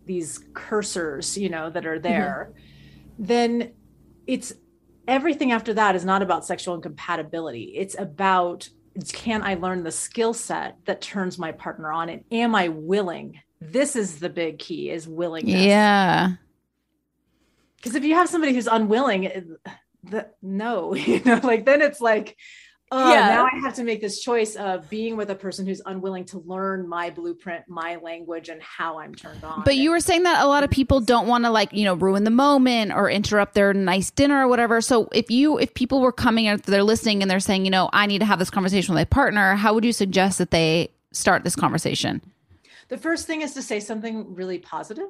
cursors, you know, that are there, then it's everything after that is not about sexual incompatibility. It's about, can I learn the skill set that turns my partner on? And am I willing? This is the big key, is willingness. Yeah. Because if you have somebody who's unwilling, no, you know, like, then it's like, now I have to make this choice of being with a person who's unwilling to learn my blueprint, my language, and how I'm turned on. But you were saying that a lot of people don't want to, like, you know, ruin the moment or interrupt their nice dinner or whatever. So if people were coming and they're listening and they're saying, you know, I need to have this conversation with my partner, how would you suggest that they start this conversation? The first thing is to say something really positive.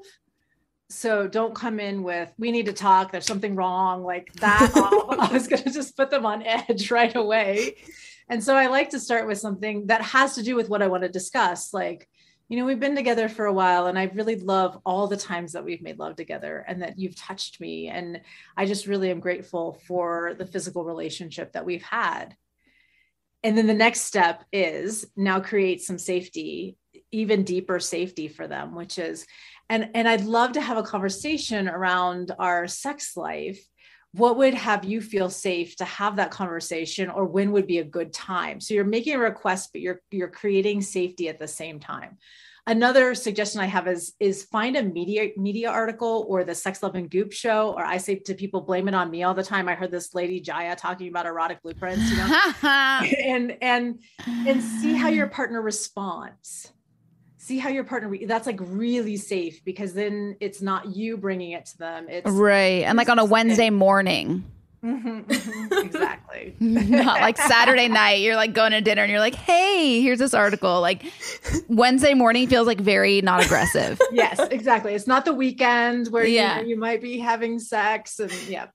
So don't come in with, we need to talk, there's something wrong, like that. I was going to just put them on edge right away. And so I like to start with something that has to do with what I want to discuss. Like, you know, we've been together for a while, and I really love all the times that we've made love together and that you've touched me. And I just really am grateful for the physical relationship that we've had. And then the next step is now create some safety, even deeper safety for them, which is And I'd love to have a conversation around our sex life. What would have you feel safe to have that conversation, or when would be a good time? So you're making a request, but you're creating safety at the same time. Another suggestion I have is find a media article or the Sex, Love, and Goop show, or I say to people, blame it on me all the time. I heard this lady Jaya talking about erotic blueprints, you know, and see how your partner responds. See how your partner, that's like really safe, because then it's not you bringing it to them. It's right. And like on a Wednesday morning. Exactly. Not like Saturday night. You're like going to dinner and you're like, hey, here's this article. Like Wednesday morning feels like very not aggressive. Yes, exactly. It's not the weekend where you might be having sex and yeah.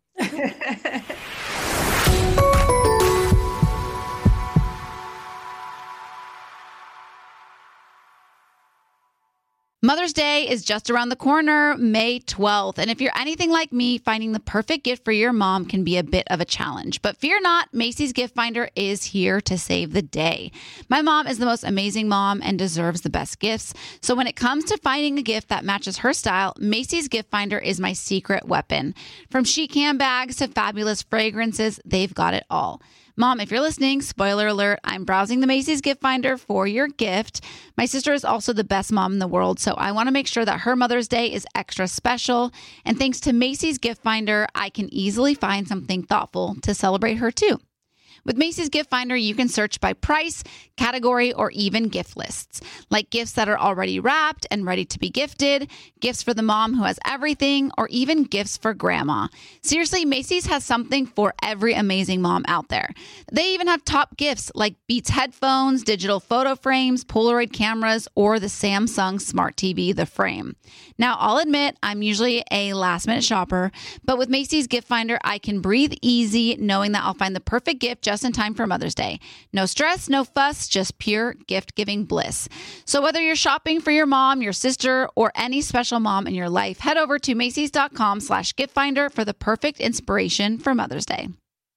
Mother's Day is just around the corner, May 12th. And if you're anything like me, finding the perfect gift for your mom can be a bit of a challenge. But fear not, Macy's Gift Finder is here to save the day. My mom is the most amazing mom and deserves the best gifts. So when it comes to finding a gift that matches her style, Macy's Gift Finder is my secret weapon. From chic handbags to fabulous fragrances, they've got it all. Mom, if you're listening, spoiler alert, I'm browsing the Macy's Gift Finder for your gift. My sister is also the best mom in the world, so I want to make sure that her Mother's Day is extra special. And thanks to Macy's Gift Finder, I can easily find something thoughtful to celebrate her too. With Macy's Gift Finder, you can search by price, category, or even gift lists, like gifts that are already wrapped and ready to be gifted, gifts for the mom who has everything, or even gifts for grandma. Seriously, Macy's has something for every amazing mom out there. They even have top gifts like Beats headphones, digital photo frames, Polaroid cameras, or the Samsung Smart TV, The Frame. Now, I'll admit, I'm usually a last-minute shopper, but with Macy's Gift Finder, I can breathe easy knowing that I'll find the perfect gift just in time for Mother's Day. No stress, no fuss, just pure gift-giving bliss. So whether you're shopping for your mom, your sister, or any special mom in your life, head over to Macys.com/giftfinder for the perfect inspiration for Mother's Day.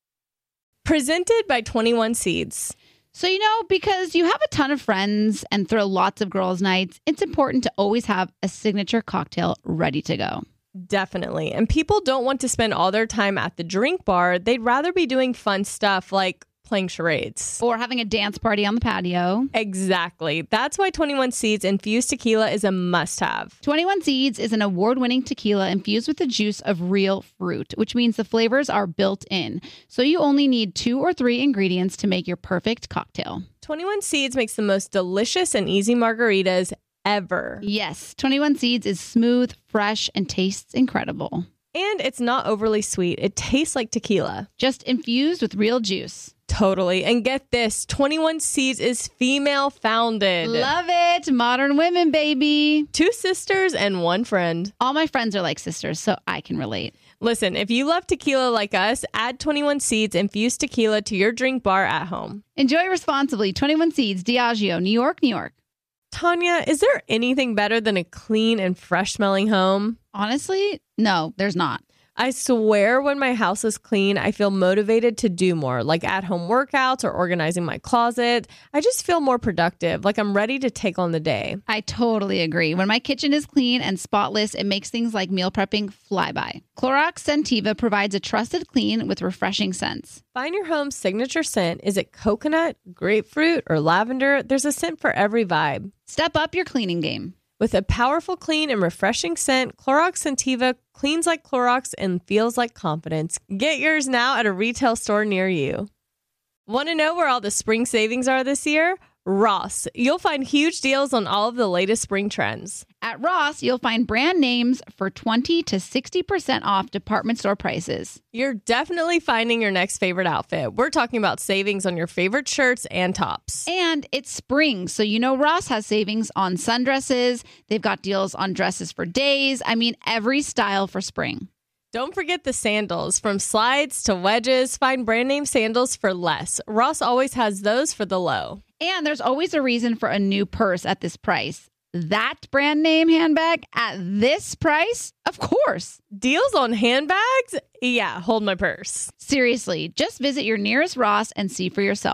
Presented by 21 Seeds. So, because you have a ton of friends and throw lots of girls' nights, it's important to always have a signature cocktail ready to go. Definitely. And people don't want to spend all their time at the drink bar. They'd rather be doing fun stuff like playing charades. Or having a dance party on the patio. Exactly. That's why 21 Seeds infused tequila is a must-have. 21 Seeds is an award-winning tequila infused with the juice of real fruit, which means the flavors are built in. So you only need 2 or 3 ingredients to make your perfect cocktail. 21 Seeds makes the most delicious and easy margaritas ever. Yes, 21 Seeds is smooth, fresh, and tastes incredible. And it's not overly sweet. It tastes like tequila. Just infused with real juice. Totally. And get this, 21 Seeds is female founded. Love it. Modern women, baby. 2 sisters and 1 friend. All my friends are like sisters, so I can relate. Listen, if you love tequila like us, add 21 Seeds infused tequila to your drink bar at home. Enjoy responsibly. 21 Seeds, Diageo, New York, New York. Tanya, is there anything better than a clean and fresh smelling home? Honestly, no, there's not. I swear when my house is clean, I feel motivated to do more, like at-home workouts or organizing my closet. I just feel more productive, like I'm ready to take on the day. I totally agree. When my kitchen is clean and spotless, it makes things like meal prepping fly by. Clorox Scentiva provides a trusted clean with refreshing scents. Find your home's signature scent. Is it coconut, grapefruit, or lavender? There's a scent for every vibe. Step up your cleaning game. With a powerful, clean, and refreshing scent, Clorox Scentiva cleans like Clorox and feels like confidence. Get yours now at a retail store near you. Want to know where all the spring savings are this year? Ross. You'll find huge deals on all of the latest spring trends. At Ross, you'll find brand names for 20 to 60% off department store prices. You're definitely finding your next favorite outfit. We're talking about savings on your favorite shirts and tops. And it's spring, so Ross has savings on sundresses. They've got deals on dresses for days. I mean, every style for spring. Don't forget the sandals. From slides to wedges, find brand name sandals for less. Ross always has those for the low. And there's always a reason for a new purse at this price. That brand name handbag at this price? Of course. Deals on handbags? Yeah, hold my purse. Seriously, just visit your nearest Ross and see for yourself.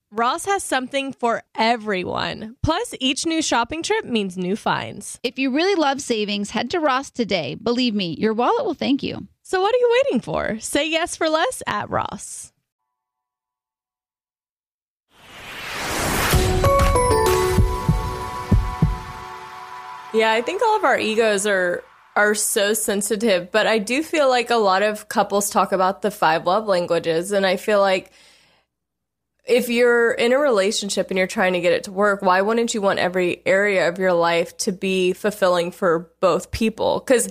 Ross has something for everyone. Plus, each new shopping trip means new finds. If you really love savings, head to Ross today. Believe me, your wallet will thank you. So what are you waiting for? Say yes for less at Ross. Yeah, I think all of our egos are so sensitive, but I do feel like a lot of couples talk about the 5 love languages, and I feel like if you're in a relationship and you're trying to get it to work, why wouldn't you want every area of your life to be fulfilling for both people? Because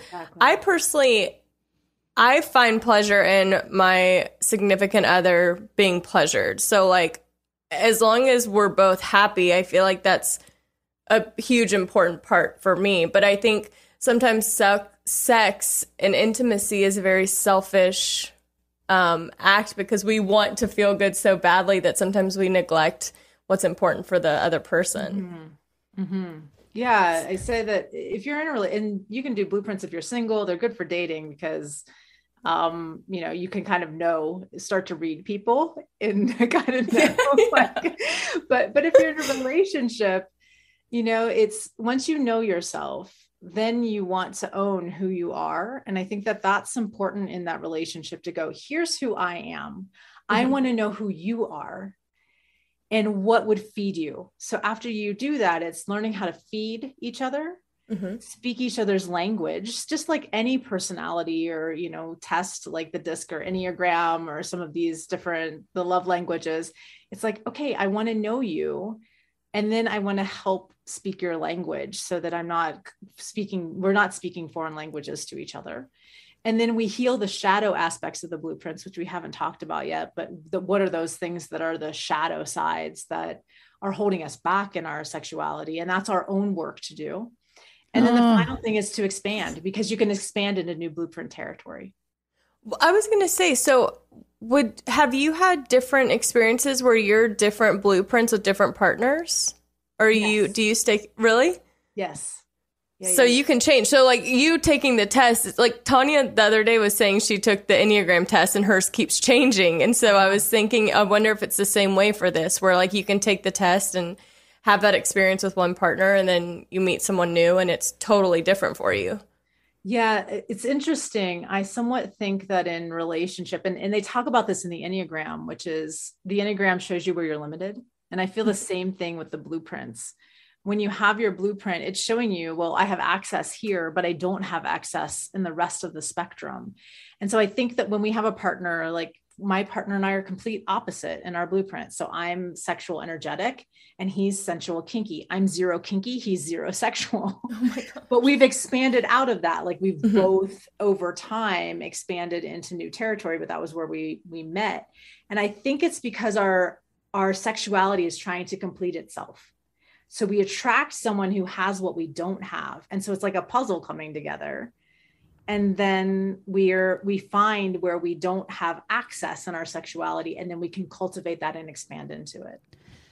I find pleasure in my significant other being pleasured. So, like, as long as we're both happy, I feel like that's a huge important part for me. But I think sometimes sex and intimacy is a very selfish act because we want to feel good so badly that sometimes we neglect what's important for the other person. Yeah, I say that if you're in a and you can do blueprints if you're single, they're good for dating because you can kind of start to read people and kind of know. But if you're in a relationship, it's once you know yourself, then you want to own who you are. And I think that that's important in that relationship to go, here's who I am. I want to know who you are and what would feed you. So after you do that, it's learning how to feed each other, speak each other's language, just like any personality or, test like the DISC or Enneagram or some of these the love languages. It's like, okay, I want to know you. And then I want to help speak your language so that we're not speaking foreign languages to each other. And then we heal the shadow aspects of the blueprints, which we haven't talked about yet, but what are those things that are the shadow sides that are holding us back in our sexuality? And that's our own work to do. And then the final thing is to expand, because you can expand into new blueprint territory. Well, I was going to say, so have you had different experiences where you're different blueprints with different partners? Or do you stay, really? Yes. Yeah, so you can change. So like you taking the test, like Tanya the other day was saying she took the Enneagram test and hers keeps changing. And so I was thinking, I wonder if it's the same way for this, where like you can take the test and have that experience with one partner and then you meet someone new and it's totally different for you. Yeah, it's interesting. I somewhat think that in relationship, and they talk about this in the Enneagram, which is the Enneagram shows you where you're limited. And I feel the same thing with the blueprints. When you have your blueprint, it's showing you, well, I have access here, but I don't have access in the rest of the spectrum. And so I think that when we have a partner, like my partner and I are complete opposite in our blueprint. So I'm sexual energetic and he's sensual kinky. I'm zero kinky. He's zero sexual. Oh my God. But we've expanded out of that. Like we've both over time expanded into new territory, but that was where we met. And I think it's because our sexuality is trying to complete itself. So we attract someone who has what we don't have. And so it's like a puzzle coming together. And then we find where we don't have access in our sexuality, and then we can cultivate that and expand into it.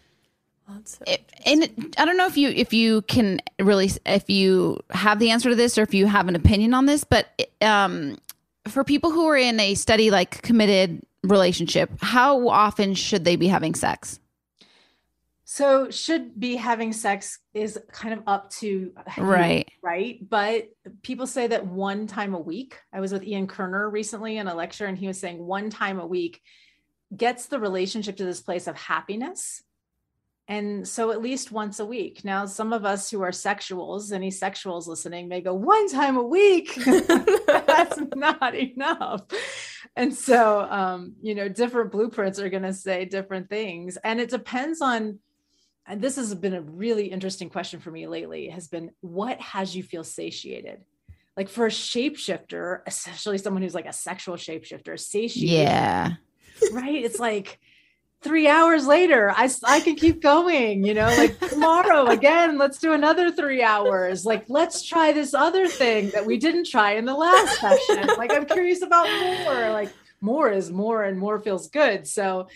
And I don't know if you can really, if you have the answer to this or if you have an opinion on this, but for people who are in a steady, like committed relationship, how often should they be having sex? So should be having sex is kind of up to right. But people say that one time a week. I was with Ian Kerner recently in a lecture, and he was saying one time a week gets the relationship to this place of happiness. And so at least once a week. Now, some of us who are sexuals, any sexuals listening may go, one time a week, that's not enough. And so, different blueprints are going to say different things. And it depends on, and this has been a really interesting question for me lately, has been, what has you feel satiated? Like for a shapeshifter, especially someone who's like a sexual shapeshifter, satiated. Yeah. Right. It's like 3 hours later, I can keep going, like tomorrow again, let's do another 3 hours. Like, let's try this other thing that we didn't try in the last session. Like, I'm curious about more, like more is more and more feels good. So,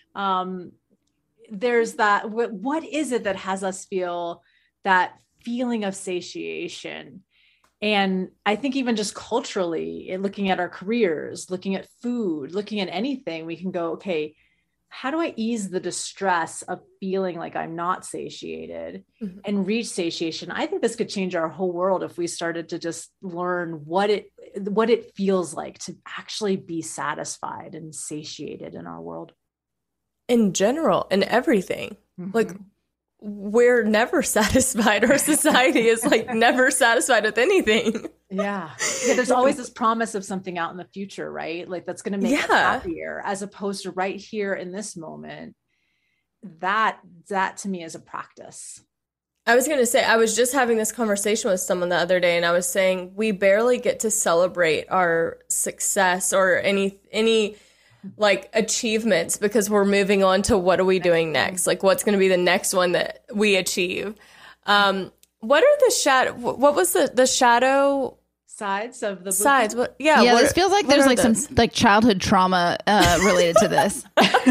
there's that, what is it that has us feel that feeling of satiation? And I think even just culturally, looking at our careers, looking at food, looking at anything, we can go, okay, how do I ease the distress of feeling like I'm not satiated and reach satiation? I think this could change our whole world if we started to just learn what it feels like to actually be satisfied and satiated in our world. In general, in everything. Like, we're never satisfied. Our society is like never satisfied with anything. Yeah. There's always this promise of something out in the future, right? Like that's going to make us happier, as opposed to right here in this moment. That to me is a practice. I was going to say, I was just having this conversation with someone the other day, and I was saying we barely get to celebrate our success or any like achievements because we're moving on to what are we doing next? Like what's going to be the next one that we achieve? What are the what was the shadow sides of the sides? What, this feels like there's like some like childhood trauma related to this.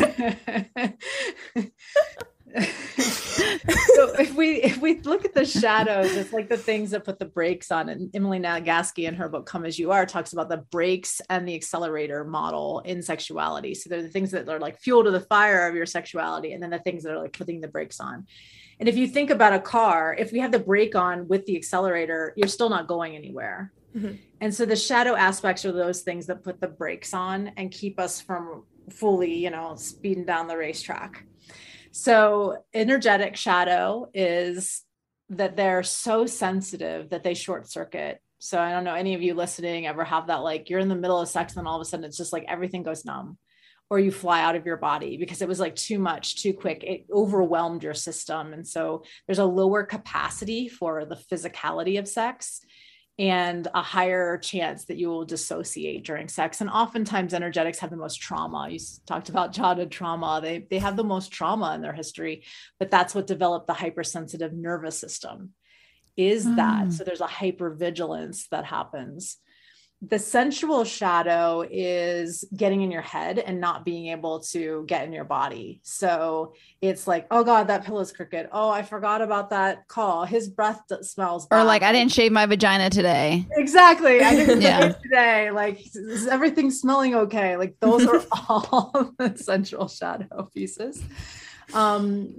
So if we look at the shadows, it's like the things that put the brakes on. And Emily Nagoski in her book Come As You Are talks about the brakes and the accelerator model in sexuality. So they're the things that are like fuel to the fire of your sexuality, and then the things that are like putting the brakes on. And if you think about a car, if we have the brake on with the accelerator, you're still not going anywhere. And so the shadow aspects are those things that put the brakes on and keep us from fully, speeding down the racetrack. So energetic shadow is that they're so sensitive that they short circuit. So I don't know, any of you listening ever have that, like you're in the middle of sex and then all of a sudden it's just like everything goes numb, or you fly out of your body because it was like too much, too quick. It overwhelmed your system. And so there's a lower capacity for the physicality of sex and a higher chance that you will dissociate during sex. And oftentimes energetics have the most trauma. You talked about childhood trauma. They have the most trauma in their history, but that's what developed the hypersensitive nervous system is that. So there's a hypervigilance that happens. The sensual shadow is getting in your head and not being able to get in your body. So it's like, oh God, that pillow's crooked. Oh, I forgot about that call. His breath smells bad. Or like, I didn't shave my vagina today. Exactly. I didn't shave today. Like, is everything smelling okay? Like those are all the sensual shadow pieces. Don't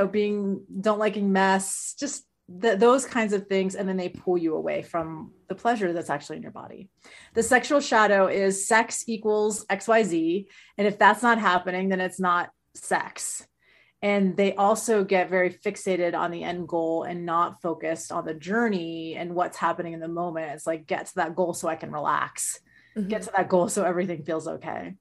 liking mess, just those kinds of things. And then they pull you away from the pleasure that's actually in your body. The sexual shadow is sex equals XYZ. And if that's not happening, then it's not sex. And they also get very fixated on the end goal and not focused on the journey and what's happening in the moment. It's like, get to that goal so I can relax, get to that goal so everything feels okay.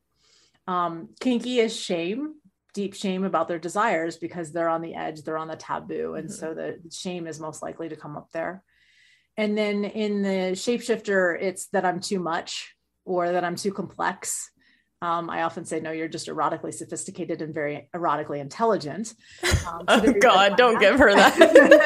Kinky is shame. Deep shame about their desires because they're on the edge, they're on the taboo. And so the shame is most likely to come up there. And then in the shapeshifter, it's that I'm too much or that I'm too complex. I often say, no, you're just erotically sophisticated and very erotically intelligent. Oh God, don't give her that.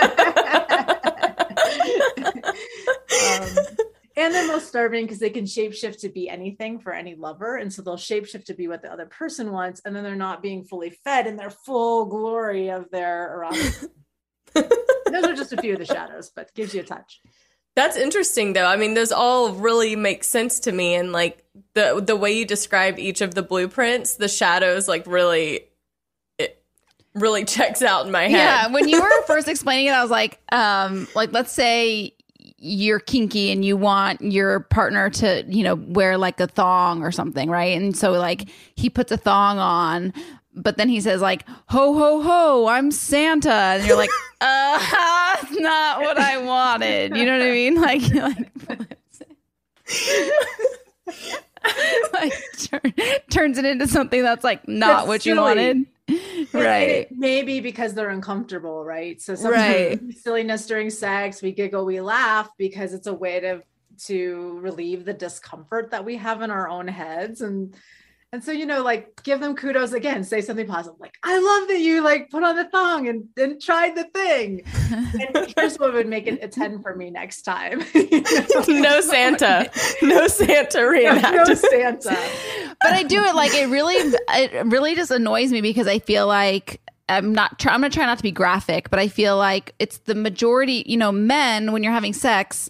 And they're most starving because they can shapeshift to be anything for any lover. And so they'll shapeshift to be what the other person wants. And then they're not being fully fed in their full glory of their eroticism. Those are just a few of the shadows, but it gives you a touch. That's interesting though. I mean, those all really make sense to me. And like the way you describe each of the blueprints, the shadows like really checks out in my head. Yeah. When you were first explaining it, I was like let's say you're kinky and you want your partner to, wear like a thong or something, right? And so like he puts a thong on, but then he says like, ho, ho, ho, I'm Santa. And you're like, that's not what I wanted. You know what I mean? Turns it into something that's like not what you wanted. Right. Maybe because they're uncomfortable, right? So sometimes silliness during sex, we giggle, we laugh because it's a way to relieve the discomfort that we have in our own heads. And so, like give them kudos again, say something positive. Like, I love that you like put on the thong and tried the thing. And here's what would make it a 10 for me next time. No Santa reenactment. No Santa. But I do it like it really just annoys me because I feel like I'm going to try not to be graphic, but I feel like it's the majority, men, when you're having sex,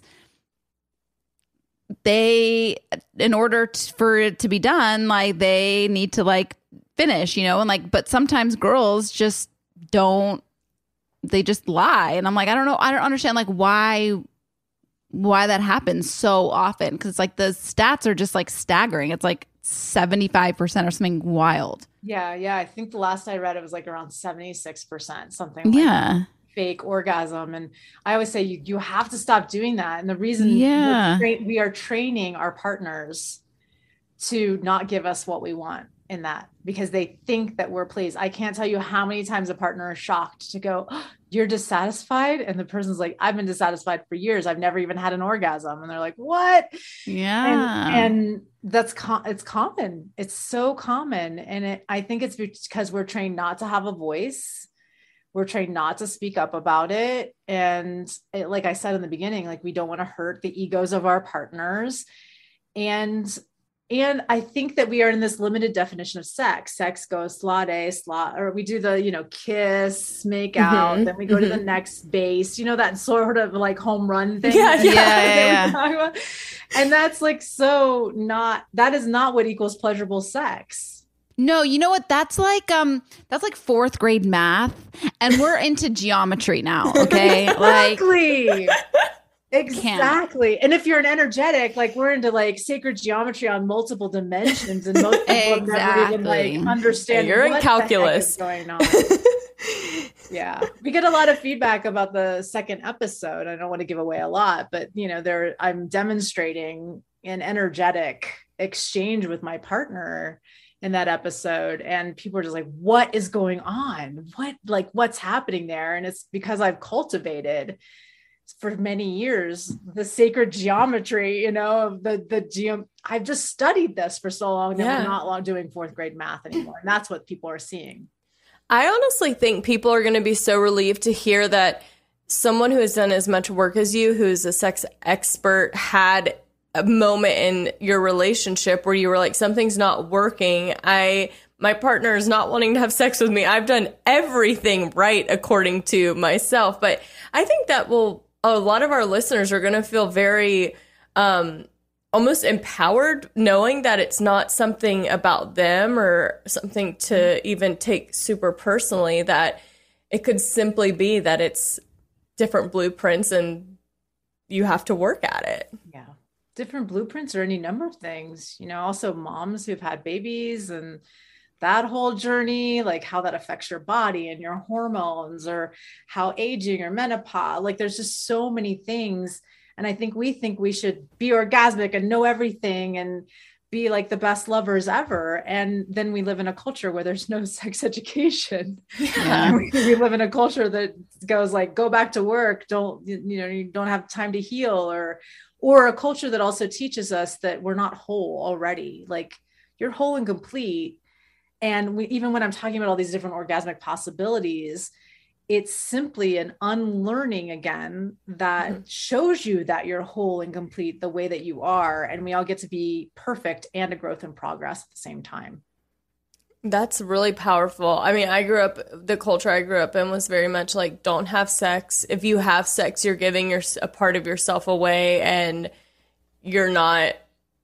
they, in order for it to be done, like they need to like finish, and like, but sometimes girls just don't, they just lie. And I'm like, I don't know. I don't understand like why that happens so often. Cause it's like the stats are just like staggering. It's like 75% or something wild. Yeah. Yeah. I think the last I read, it was like around 76%, something like that. Fake orgasm. And I always say you have to stop doing that. And the reason we are training our partners to not give us what we want in that, because they think that we're pleased. I can't tell you how many times a partner is shocked to go, oh, you're dissatisfied. And the person's like, I've been dissatisfied for years. I've never even had an orgasm. And they're like, what? Yeah. And that's, it's common. It's so common. And I think it's because we're trained not to have a voice. We're trained not to speak up about it. And like I said in the beginning, like we don't want to hurt the egos of our partners. And I think that we are in this limited definition of sex. Sex goes or we do the, kiss, make out, then we go to the next base, that sort of like home run thing. Yeah. And that's like, that is not what equals pleasurable sex. No, you know what? That's like 4th grade math, and we're into geometry now. Okay. Exactly. And if you're an energetic, like we're into like sacred geometry on multiple dimensions, and most people never even like understand. You're in calculus. The heck is going on. Yeah. We get a lot of feedback about the second episode. I don't want to give away a lot, but I'm demonstrating an energetic exchange with my partner in that episode. And people are just like, what is going on? What's happening there? And it's because I've cultivated for many years the sacred geometry, of I've just studied this for so long that we're not doing 4th grade math anymore. And that's what people are seeing. I honestly think people are going to be so relieved to hear that someone who has done as much work as you, who's a sex expert, had a moment in your relationship where you were like, something's not working. My partner is not wanting to have sex with me. I've done everything right according to myself. But I think that a lot of our listeners are going to feel very almost empowered knowing that it's not something about them or something to even take super personally, that it could simply be that it's different blueprints and you have to work at it. Yeah. Different blueprints or any number of things, also moms who've had babies and that whole journey, like how that affects your body and your hormones, or how aging or menopause, like there's just so many things. And I think we should be orgasmic and know everything and be like the best lovers ever. And then we live in a culture where there's no sex education. Yeah. We live in a culture that goes like, go back to work. You don't have time to heal, or a culture that also teaches us that we're not whole already. Like you're whole and complete. And even when I'm talking about all these different orgasmic possibilities, it's simply an unlearning again that shows you that you're whole and complete the way that you are. And we all get to be perfect and a growth in progress at the same time. That's really powerful. I mean, the culture I grew up in was very much like, don't have sex. If you have sex, you're giving a part of yourself away and you're not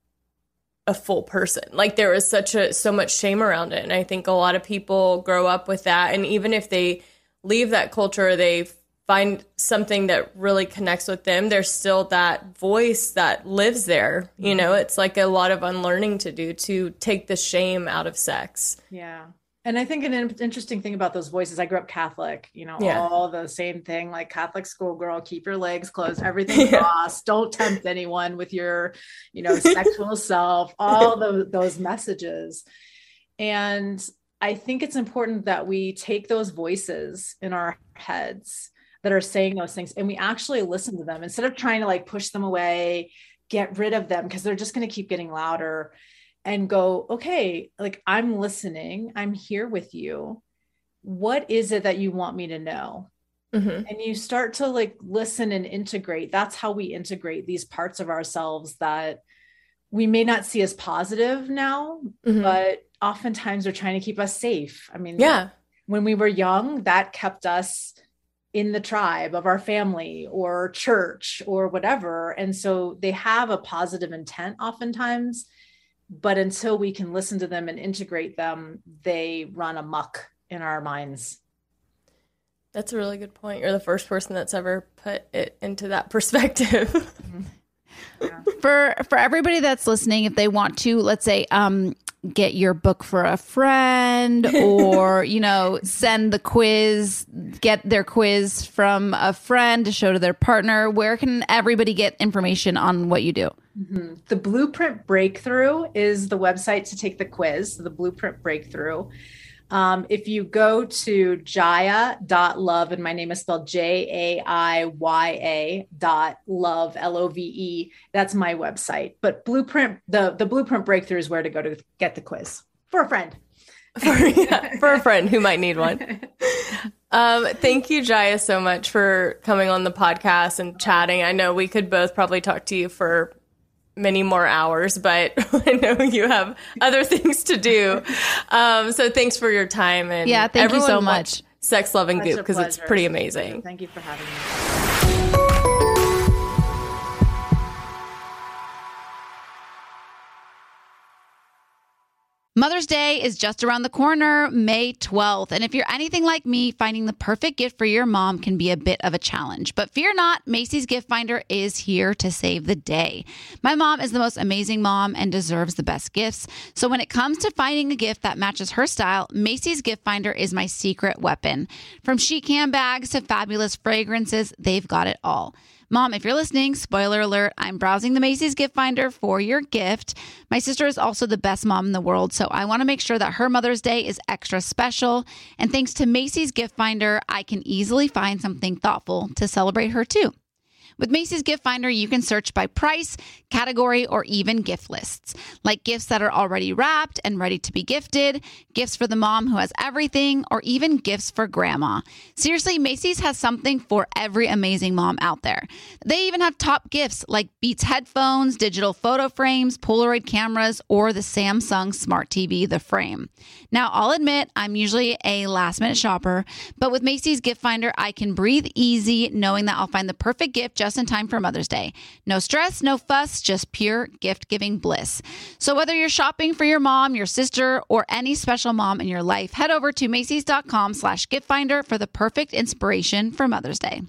a full person. Like there was so much shame around it. And I think a lot of people grow up with that. And even if they leave that culture, they find something that really connects with them, there's still that voice that lives there. It's like a lot of unlearning to do to take the shame out of sex. Yeah. And I think an interesting thing about those voices, I grew up Catholic, all the same thing, like Catholic schoolgirl, keep your legs closed, everything crossed, don't tempt anyone with your, sexual self, all those messages. And I think it's important that we take those voices in our heads that are saying those things and we actually listen to them instead of trying to like push them away, get rid of them because they're just going to keep getting louder, and go, okay, like I'm listening, I'm here with you. What is it that you want me to know? And you start to like listen and integrate. That's how we integrate these parts of ourselves that we may not see as positive now, but oftentimes they're trying to keep us safe. I mean, when we were young, that kept us in the tribe of our family or church or whatever. And so they have a positive intent oftentimes, But until we can listen to them and integrate them, they run amok in our minds. That's a really good point. You're the first person that's ever put it into that perspective. Yeah. For everybody that's listening, if they want to, let's say, get your book for a friend, or send the quiz, get their quiz from a friend to show to their partner, where can everybody get information on what you do? Mm-hmm. The Blueprint Breakthrough is the website to take the quiz, the Blueprint Breakthrough. If you go to jaya.love, and my name is spelled JAIYA.love, LOVE, that's my website. But the Blueprint Breakthrough is where to go to get the quiz for a friend. For a friend who might need one. Thank you, Jaya, so much for coming on the podcast and chatting. I know we could both probably talk to you for many more hours, but I know you have other things to do. So thanks for your time. And yeah, thank you so much. Sex, Love, and Goop, because it's pretty amazing. Thank you for having me. Mother's Day is just around the corner, May 12th. And if you're anything like me, finding the perfect gift for your mom can be a bit of a challenge. But fear not, Macy's Gift Finder is here to save the day. My mom is the most amazing mom and deserves the best gifts. So when it comes to finding a gift that matches her style, Macy's Gift Finder is my secret weapon. From chic handbags to fabulous fragrances, they've got it all. Mom, if you're listening, spoiler alert, I'm browsing the Macy's Gift Finder for your gift. My sister is also the best mom in the world, so I want to make sure that her Mother's Day is extra special. And thanks to Macy's Gift Finder, I can easily find something thoughtful to celebrate her too. With Macy's Gift Finder, you can search by price, category, or even gift lists, like gifts that are already wrapped and ready to be gifted, gifts for the mom who has everything, or even gifts for grandma. Seriously, Macy's has something for every amazing mom out there. They even have top gifts like Beats headphones, digital photo frames, Polaroid cameras, or the Samsung Smart TV, The Frame. Now, I'll admit, I'm usually a last-minute shopper, but with Macy's Gift Finder, I can breathe easy knowing that I'll find the perfect gift just in time for Mother's Day. No stress, no fuss, just pure gift-giving bliss. So whether you're shopping for your mom, your sister, or any special mom in your life, head over to Macys.com/giftfinder for the perfect inspiration for Mother's Day.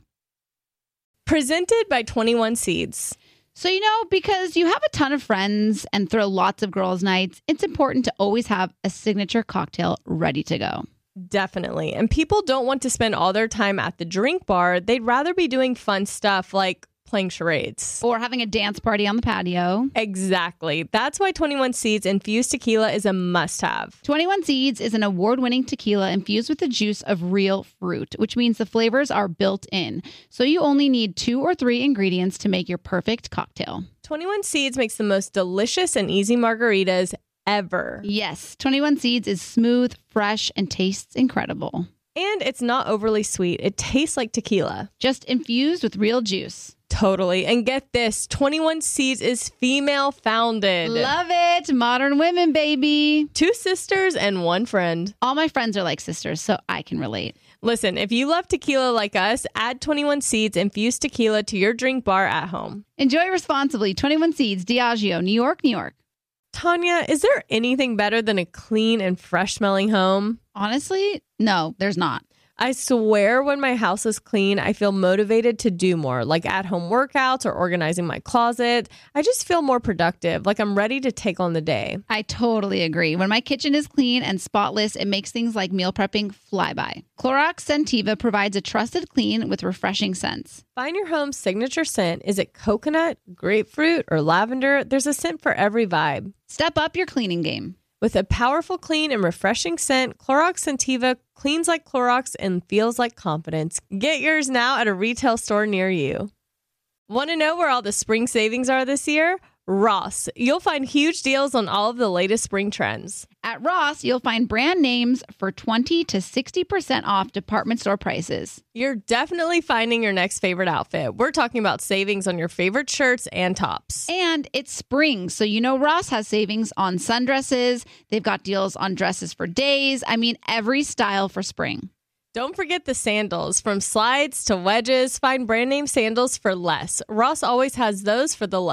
Presented by 21 Seeds. So, because you have a ton of friends and throw lots of girls' nights, it's important to always have a signature cocktail ready to go. Definitely. And people don't want to spend all their time at the drink bar. They'd rather be doing fun stuff like playing charades. Or having a dance party on the patio. Exactly. That's why 21 Seeds Infused Tequila is a must-have. 21 Seeds is an award-winning tequila infused with the juice of real fruit, which means the flavors are built in. So you only need 2 or 3 ingredients to make your perfect cocktail. 21 Seeds makes the most delicious and easy margaritas ever. Yes, 21 Seeds is smooth, fresh, and tastes incredible. And it's not overly sweet. It tastes like tequila. Just infused with real juice. Totally. And get this, 21 Seeds is female founded. Love it. Modern women, baby. 2 sisters and 1 friend. All my friends are like sisters, so I can relate. Listen, if you love tequila like us, add 21 Seeds Infused Tequila to your drink bar at home. Enjoy responsibly. 21 Seeds, Diageo, New York, New York. Tanya, is there anything better than a clean and fresh smelling home? Honestly, no, there's not. I swear when my house is clean, I feel motivated to do more, like at-home workouts or organizing my closet. I just feel more productive, like I'm ready to take on the day. I totally agree. When my kitchen is clean and spotless, it makes things like meal prepping fly by. Clorox Scentiva provides a trusted clean with refreshing scents. Find your home's signature scent. Is it coconut, grapefruit, or lavender? There's a scent for every vibe. Step up your cleaning game. With a powerful, clean, and refreshing scent, Clorox Scentiva cleans like Clorox and feels like confidence. Get yours now at a retail store near you. Want to know where all the spring savings are this year? Ross. You'll find huge deals on all of the latest spring trends. At Ross, you'll find brand names for 20 to 60% off department store prices. You're definitely finding your next favorite outfit. We're talking about savings on your favorite shirts and tops. And it's spring, so Ross has savings on sundresses. They've got deals on dresses for days. I mean, every style for spring. Don't forget the sandals. From slides to wedges, find brand name sandals for less. Ross always has those for the low.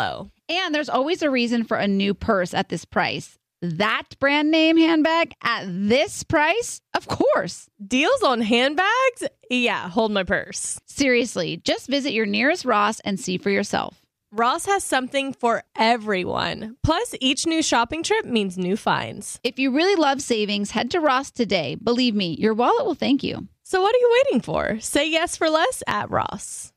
And there's always a reason for a new purse at this price. That brand name handbag at this price? Of course. Deals on handbags? Yeah, hold my purse. Seriously, just visit your nearest Ross and see for yourself. Ross has something for everyone. Plus, each new shopping trip means new finds. If you really love savings, head to Ross today. Believe me, your wallet will thank you. So what are you waiting for? Say yes for less at Ross.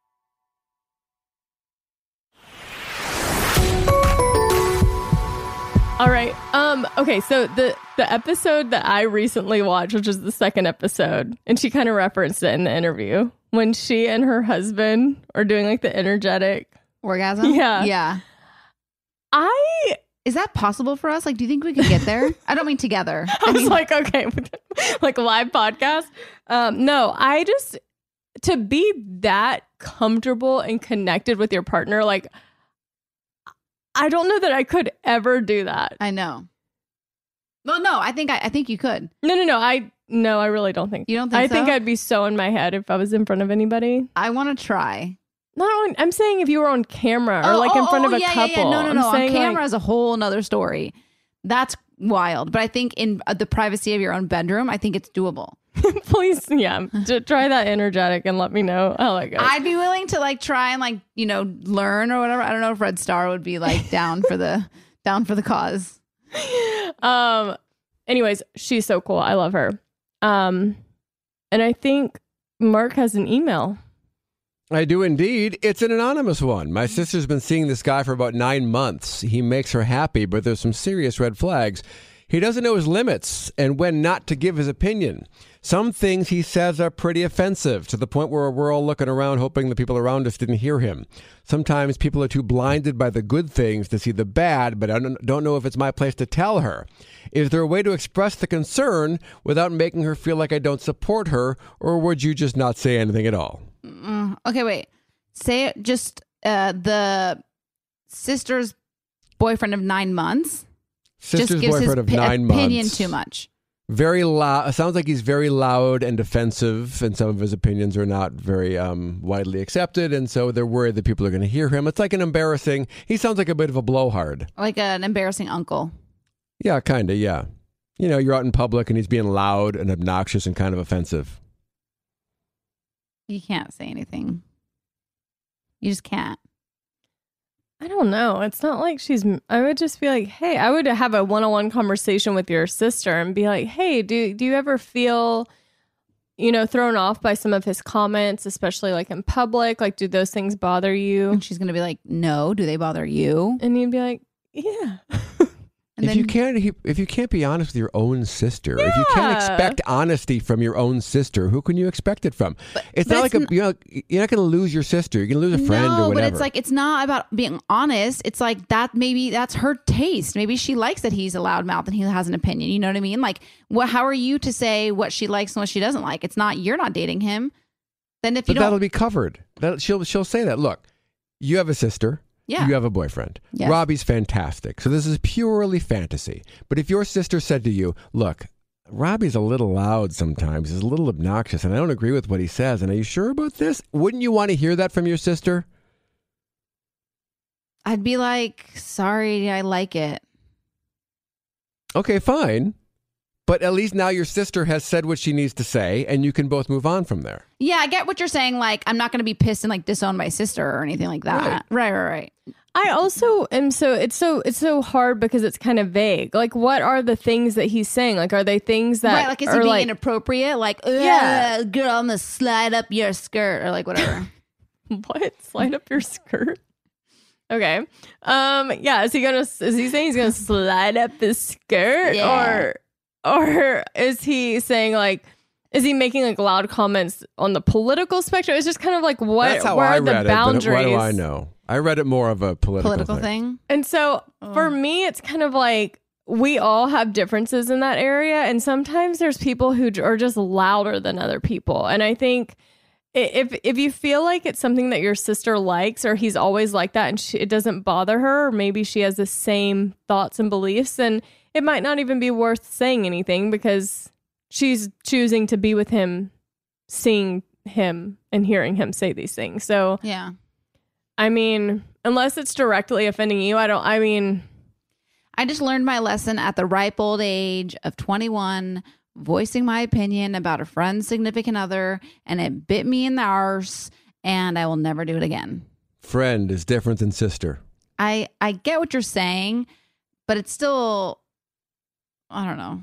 All right. Okay, so the episode that I recently watched, which is the second episode, and she kind of referenced it in the interview, when she and her husband are doing like the energetic orgasm? Yeah. Is that possible for us? Like, do you think we could get there? I don't mean together. I was like, okay, like a live podcast. No, to be that comfortable and connected with your partner, like, I don't know that I could ever do that. I know. Well, no, I think you could. No. I really don't think. You don't think I so? think I'd be so in my head if I was in front of anybody. I want to try. I'm saying if you were on camera or like in front of a couple. Yeah. No. I'm On camera is a whole nother story. That's wild. But I think in the privacy of your own bedroom, I think it's doable. Please, try that energetic and let me know how that goes. I'd be willing to like try and like, learn or whatever. I don't know if Red Star would be like down for the cause. Anyways, she's so cool. I love her. And I think Mark has an email. I do indeed. It's an anonymous one. My sister's been seeing this guy for about 9 months. He makes her happy, but there's some serious red flags. He doesn't know his limits and when not to give his opinion. Some things he says are pretty offensive, to the point where we're all looking around hoping the people around us didn't hear him. Sometimes people are too blinded by the good things to see the bad, but I don't know if it's my place to tell her. Is there a way to express the concern without making her feel like I don't support her, or would you just not say anything at all? Okay, wait. Say it just the sister's boyfriend of 9 months. Sister's just gives boyfriend his of 9 months. opinion too much. Very loud. Sounds like he's very loud and defensive, and some of his opinions are not very widely accepted, and so they're worried that people are going to hear him. It's like an embarrassing. He sounds like a bit of a blowhard. Like an embarrassing uncle. Yeah, kind of. Yeah. You're out in public and he's being loud and obnoxious and kind of offensive. You can't say anything. You just can't. I don't know. It's not like I would just be like, hey, I would have a one-on-one conversation with your sister and be like, hey, do you ever feel, thrown off by some of his comments, especially like in public? Like, do those things bother you? And she's going to be like, no, do they bother you? And you'd be like, yeah. If you can't be honest with your own sister, if you can't expect honesty from your own sister, who can you expect it from? It's not like you're not going to lose your sister. You're going to lose a friend or whatever. But it's like, it's not about being honest. It's like that. Maybe that's her taste. Maybe she likes that he's a loudmouth and he has an opinion. You know what I mean? Like, how are you to say what she likes and what she doesn't like? You're not dating him. Then if you don't, that'll be covered. She'll say that. Look, you have a sister. Yeah. You have a boyfriend. Yes. Robbie's fantastic. So this is purely fantasy. But if your sister said to you, look, Robbie's a little loud sometimes. He's a little obnoxious, and I don't agree with what he says. And are you sure about this? Wouldn't you want to hear that from your sister? I'd be like, sorry, I like it. Okay, fine. But at least now your sister has said what she needs to say, and you can both move on from there. Yeah, I get what you're saying. Like, I'm not going to be pissed and like disown my sister or anything like that. Right. I also am it's so hard because it's kind of vague. Like, what are the things that he's saying? Like, are they things that like, is he being inappropriate? Like, girl, I'm gonna slide up your skirt or like whatever. What? Slide up your skirt? Okay. Yeah. Is he saying he's gonna slide up the skirt? Yeah. Or is he saying like, is he making like loud comments on the political spectrum? It's just kind of like, where are the boundaries? What do I know? I read it more of a political thing. And so for me, it's kind of like we all have differences in that area. And sometimes there's people who are just louder than other people. And I think if you feel like it's something that your sister likes, or he's always like that and it doesn't bother her, or maybe she has the same thoughts and beliefs, then it might not even be worth saying anything because she's choosing to be with him, seeing him and hearing him say these things. So, yeah. I mean, unless it's directly offending you. I just learned my lesson at the ripe old age of 21, voicing my opinion about a friend's significant other, and it bit me in the arse, and I will never do it again. Friend is different than sister. I get what you're saying, but it's still, I don't know.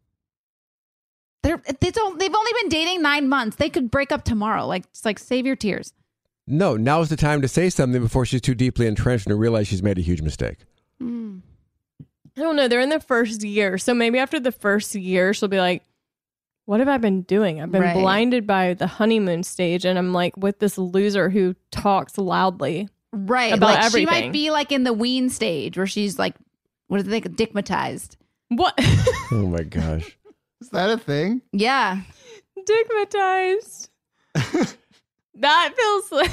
They've only been dating 9 months. They could break up tomorrow. Like, it's like, save your tears. No, now is the time to say something before she's too deeply entrenched and realize she's made a huge mistake. I don't know. They're in the first year. So maybe after the first year, she'll be like, what have I been doing? I've been blinded by the honeymoon stage. And I'm like with this loser who talks loudly. Right. About like everything. She might be like in the wean stage where she's like, what do they think? Dickmatized. What? Oh my gosh. Is that a thing? Yeah. Dickmatized. That feels like...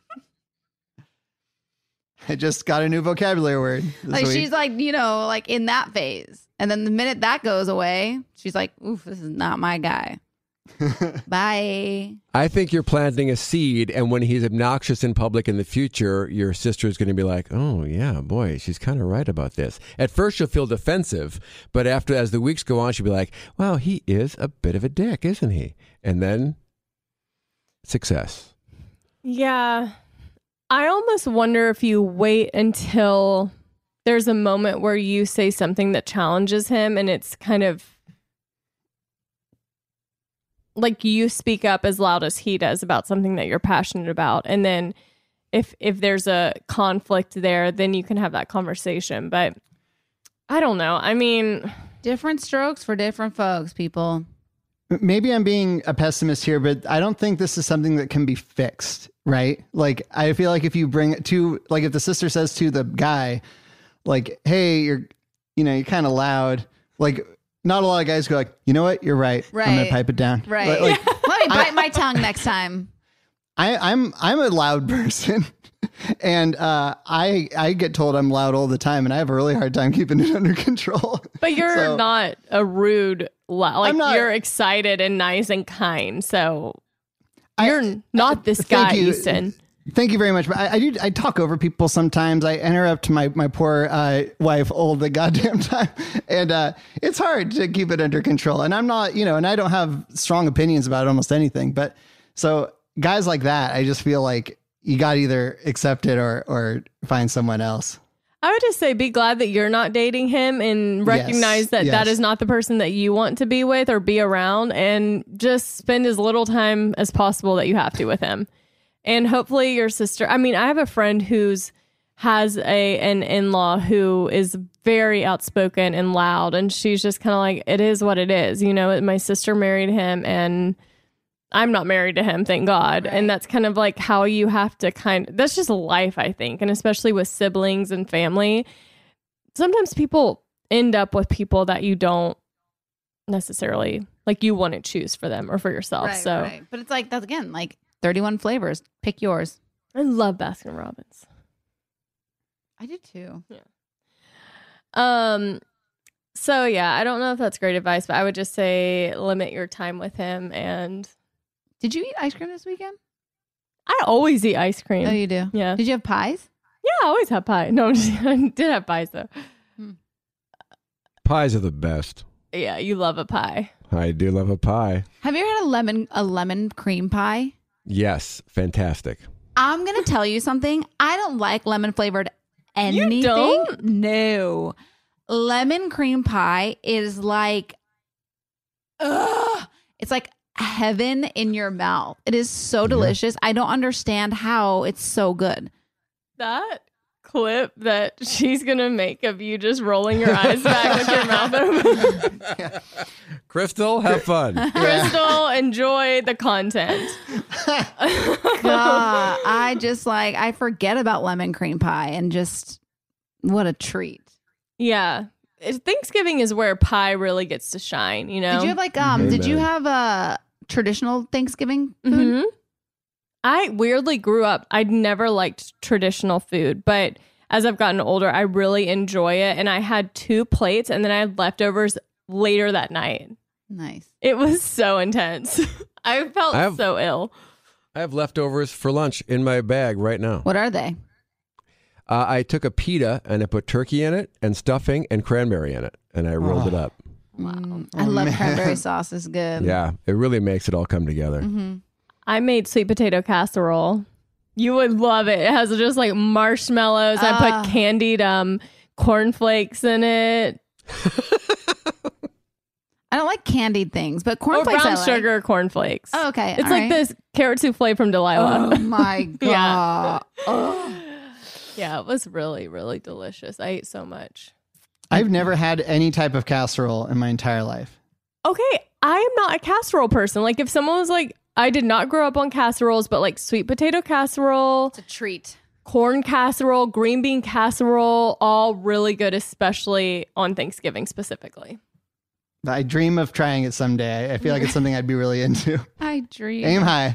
I just got a new vocabulary word. Like week. She's like, like in that phase. And then the minute that goes away, she's like, oof, this is not my guy. Bye. I think you're planting a seed, and when he's obnoxious in public in the future, your sister is going to be like, oh, yeah, boy, she's kind of right about this. At first, she'll feel defensive, but as the weeks go on, she'll be like, well, he is a bit of a dick, isn't he? And then success. Yeah. I almost wonder if you wait until there's a moment where you say something that challenges him, and it's kind of like you speak up as loud as he does about something that you're passionate about. And then if there's a conflict there, then you can have that conversation. But I don't know. I mean, different strokes for different folks, people. Maybe I'm being a pessimist here, but I don't think this is something that can be fixed, right? Like, I feel like if you bring it to, like, if the sister says to the guy, like, hey, you're kind of loud, like, not a lot of guys go like, you know what? You're right. I'm going to pipe it down. Right. Like, let me bite my tongue next time. I'm a loud person, and I get told I'm loud all the time, and I have a really hard time keeping it under control. But you're not a rude like you're excited and nice and kind. So you're not this guy, Easton. Thank you very much. But I talk over people sometimes. I interrupt my poor wife all the goddamn time. And it's hard to keep it under control. And I'm not, and I don't have strong opinions about almost anything. But so guys like that, I just feel like you got to either accept it or find someone else. I would just say be glad that you're not dating him and recognize that is not the person that you want to be with or be around, and just spend as little time as possible that you have to with him. And hopefully your sister, I mean, I have a friend has an in-law who is very outspoken and loud, and she's just kind of like, it is what it is. My sister married him and I'm not married to him, thank God. Right. And that's kind of like how you have to that's just life, I think. And especially with siblings and family, sometimes people end up with people that you don't necessarily, like, you wouldn't choose for them or for yourself. Right. But it's like, that's again, like 31 flavors. Pick yours. I love Baskin Robbins. I did too. Yeah. So yeah, I don't know if that's great advice, but I would just say limit your time with him. And did you eat ice cream this weekend? I always eat ice cream. Oh, you do? Yeah. Did you have pies? Yeah, I always have pie. No, I did have pies though. Pies are the best. Yeah, you love a pie. I do love a pie. Have you ever had a lemon cream pie? Yes, fantastic. I'm going to tell you something. I don't like lemon flavored anything. You don't? No. Lemon cream pie is like, it's like heaven in your mouth. It is so delicious. I don't understand how it's so good. That clip that she's going to make of you just rolling your eyes back with your mouth open. Yeah. Crystal, have fun. Crystal, enjoy the content. God, I forget about lemon cream pie and just what a treat. Yeah. Thanksgiving is where pie really gets to shine, Did you have did you have a traditional Thanksgiving food? Mm-hmm. I weirdly grew up. I'd never liked traditional food, but as I've gotten older, I really enjoy it. And I had 2 plates and then I had leftovers later that night. Nice. It was so intense. I felt so ill. I have leftovers for lunch in my bag right now. What are they? I took a pita and I put turkey in it and stuffing and cranberry in it, and I rolled it up. Wow. I love cranberry sauce. It's good. Yeah, it really makes it all come together. Mm-hmm. I made sweet potato casserole. You would love it. It has just like marshmallows. I put candied cornflakes in it. I don't like candied things, but cornflakes brown I like. sugar cornflakes. Oh, okay. It's like this carrot souffle from Delilah. Oh my God. Yeah, it was really, really delicious. I ate so much. I've never had any type of casserole in my entire life. Okay, I am not a casserole person. Like if someone was like, I did not grow up on casseroles, but like sweet potato casserole, It's a treat. corn casserole, green bean casserole, all really good, especially on Thanksgiving specifically. I dream of trying it someday. I feel like it's something I'd be really into. I dream. Aim high.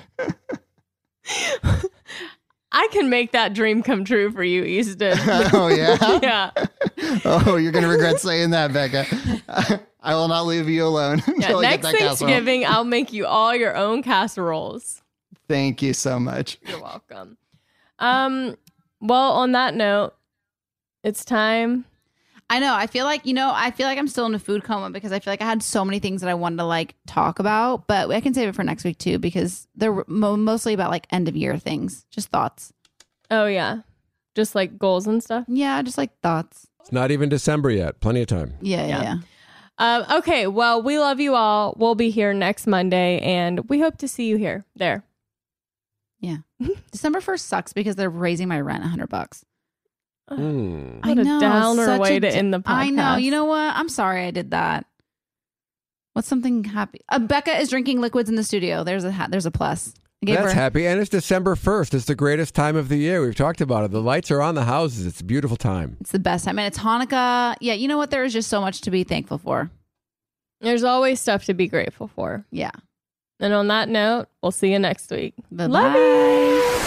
I can make that dream come true for you, Easton. Oh, yeah? Yeah. Oh, you're going to regret saying that, Becca. I will not leave you alone until I get Next that casserole. Thanksgiving, I'll make you all your own casseroles. Thank you so much. You're welcome. Well, on that note, it's time. I know. I feel like I'm still in a food coma because I feel like I had so many things that I wanted to like talk about, but I can save it for next week too because they're mostly about like end of year things, just thoughts. Oh, yeah. Just like goals and stuff. Yeah, just like thoughts. It's not even December yet. Plenty of time. Yeah. Okay, well, we love you all. We'll be here next Monday, and we hope to see you here. There. Yeah. December 1st sucks because they're raising my rent $100. Mm. What a downer such way a to end the podcast. I know. You know what? I'm sorry I did that. What's something happy? Becca is drinking liquids in the studio. There's a plus. I gave That's her- happy. And it's December 1st. It's the greatest time of the year. We've talked about it. The lights are on the houses. It's a beautiful time. It's the best time. And it's Hanukkah. Yeah, you know what? There is just so much to be thankful for. There's always stuff to be grateful for. Yeah. And on that note, we'll see you next week. Bye-bye. Love you.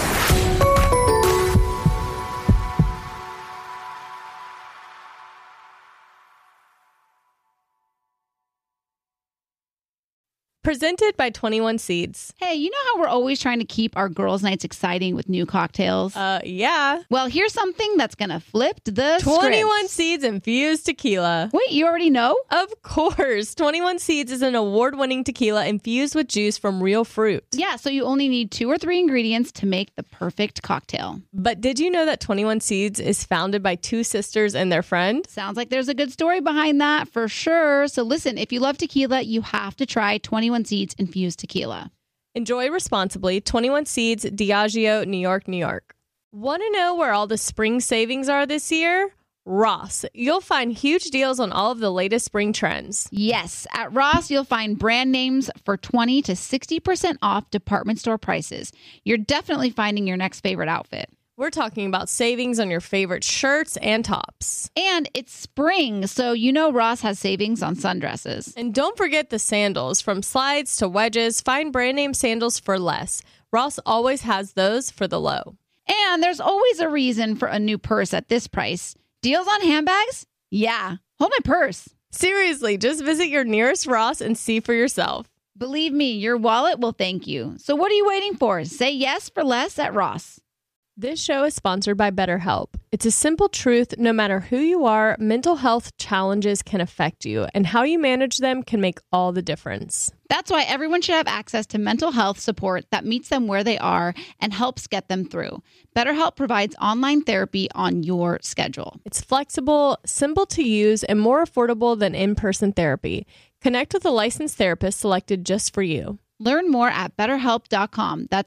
Presented by 21 Seeds. Hey, you know how we're always trying to keep our girls' nights exciting with new cocktails? Yeah. Well, here's something that's going to flip the 21 script. Seeds infused tequila. Wait, you already know? Of course. 21 Seeds is an award-winning tequila infused with juice from real fruit. Yeah, so you only need 2 or 3 ingredients to make the perfect cocktail. But did you know that 21 Seeds is founded by 2 sisters and their friend? Sounds like there's a good story behind that for sure. So listen, if you love tequila, you have to try 21 Seeds infused tequila. Enjoy responsibly. 21 Seeds, Diageo, New York, New York. Want to know where all the spring savings are this year? Ross. You'll find huge deals on all of the latest spring trends. Yes, at Ross, you'll find brand names for 20 to 60% off department store prices. You're definitely finding your next favorite outfit. We're talking about savings on your favorite shirts and tops. And it's spring, so you know Ross has savings on sundresses. And don't forget the sandals. From slides to wedges, find brand name sandals for less. Ross always has those for the low. And there's always a reason for a new purse at this price. Deals on handbags? Yeah. Hold my purse. Seriously, just visit your nearest Ross and see for yourself. Believe me, your wallet will thank you. So what are you waiting for? Say yes for less at Ross. This show is sponsored by BetterHelp. It's a simple truth. No matter who you are, mental health challenges can affect you, and how you manage them can make all the difference. That's why everyone should have access to mental health support that meets them where they are and helps get them through. BetterHelp provides online therapy on your schedule. It's flexible, simple to use, and more affordable than in-person therapy. Connect with a licensed therapist selected just for you. Learn more at BetterHelp.com. That's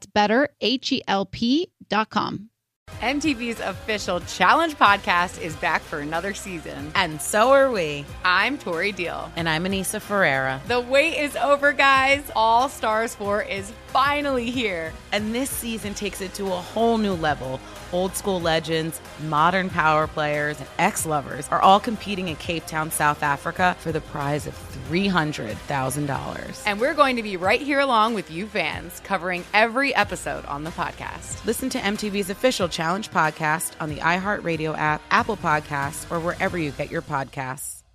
BetterHelp.com. MTV's official Challenge podcast is back for another season. And so are we. I'm Tori Deal. And I'm Anissa Ferreira. The wait is over, guys. All Stars 4 is finally here. And this season takes it to a whole new level. Old school legends, modern power players, and ex-lovers are all competing in Cape Town, South Africa for the prize of $300,000. And we're going to be right here along with you fans, covering every episode on the podcast. Listen to MTV's official Challenge podcast on the iHeartRadio app, Apple Podcasts, or wherever you get your podcasts.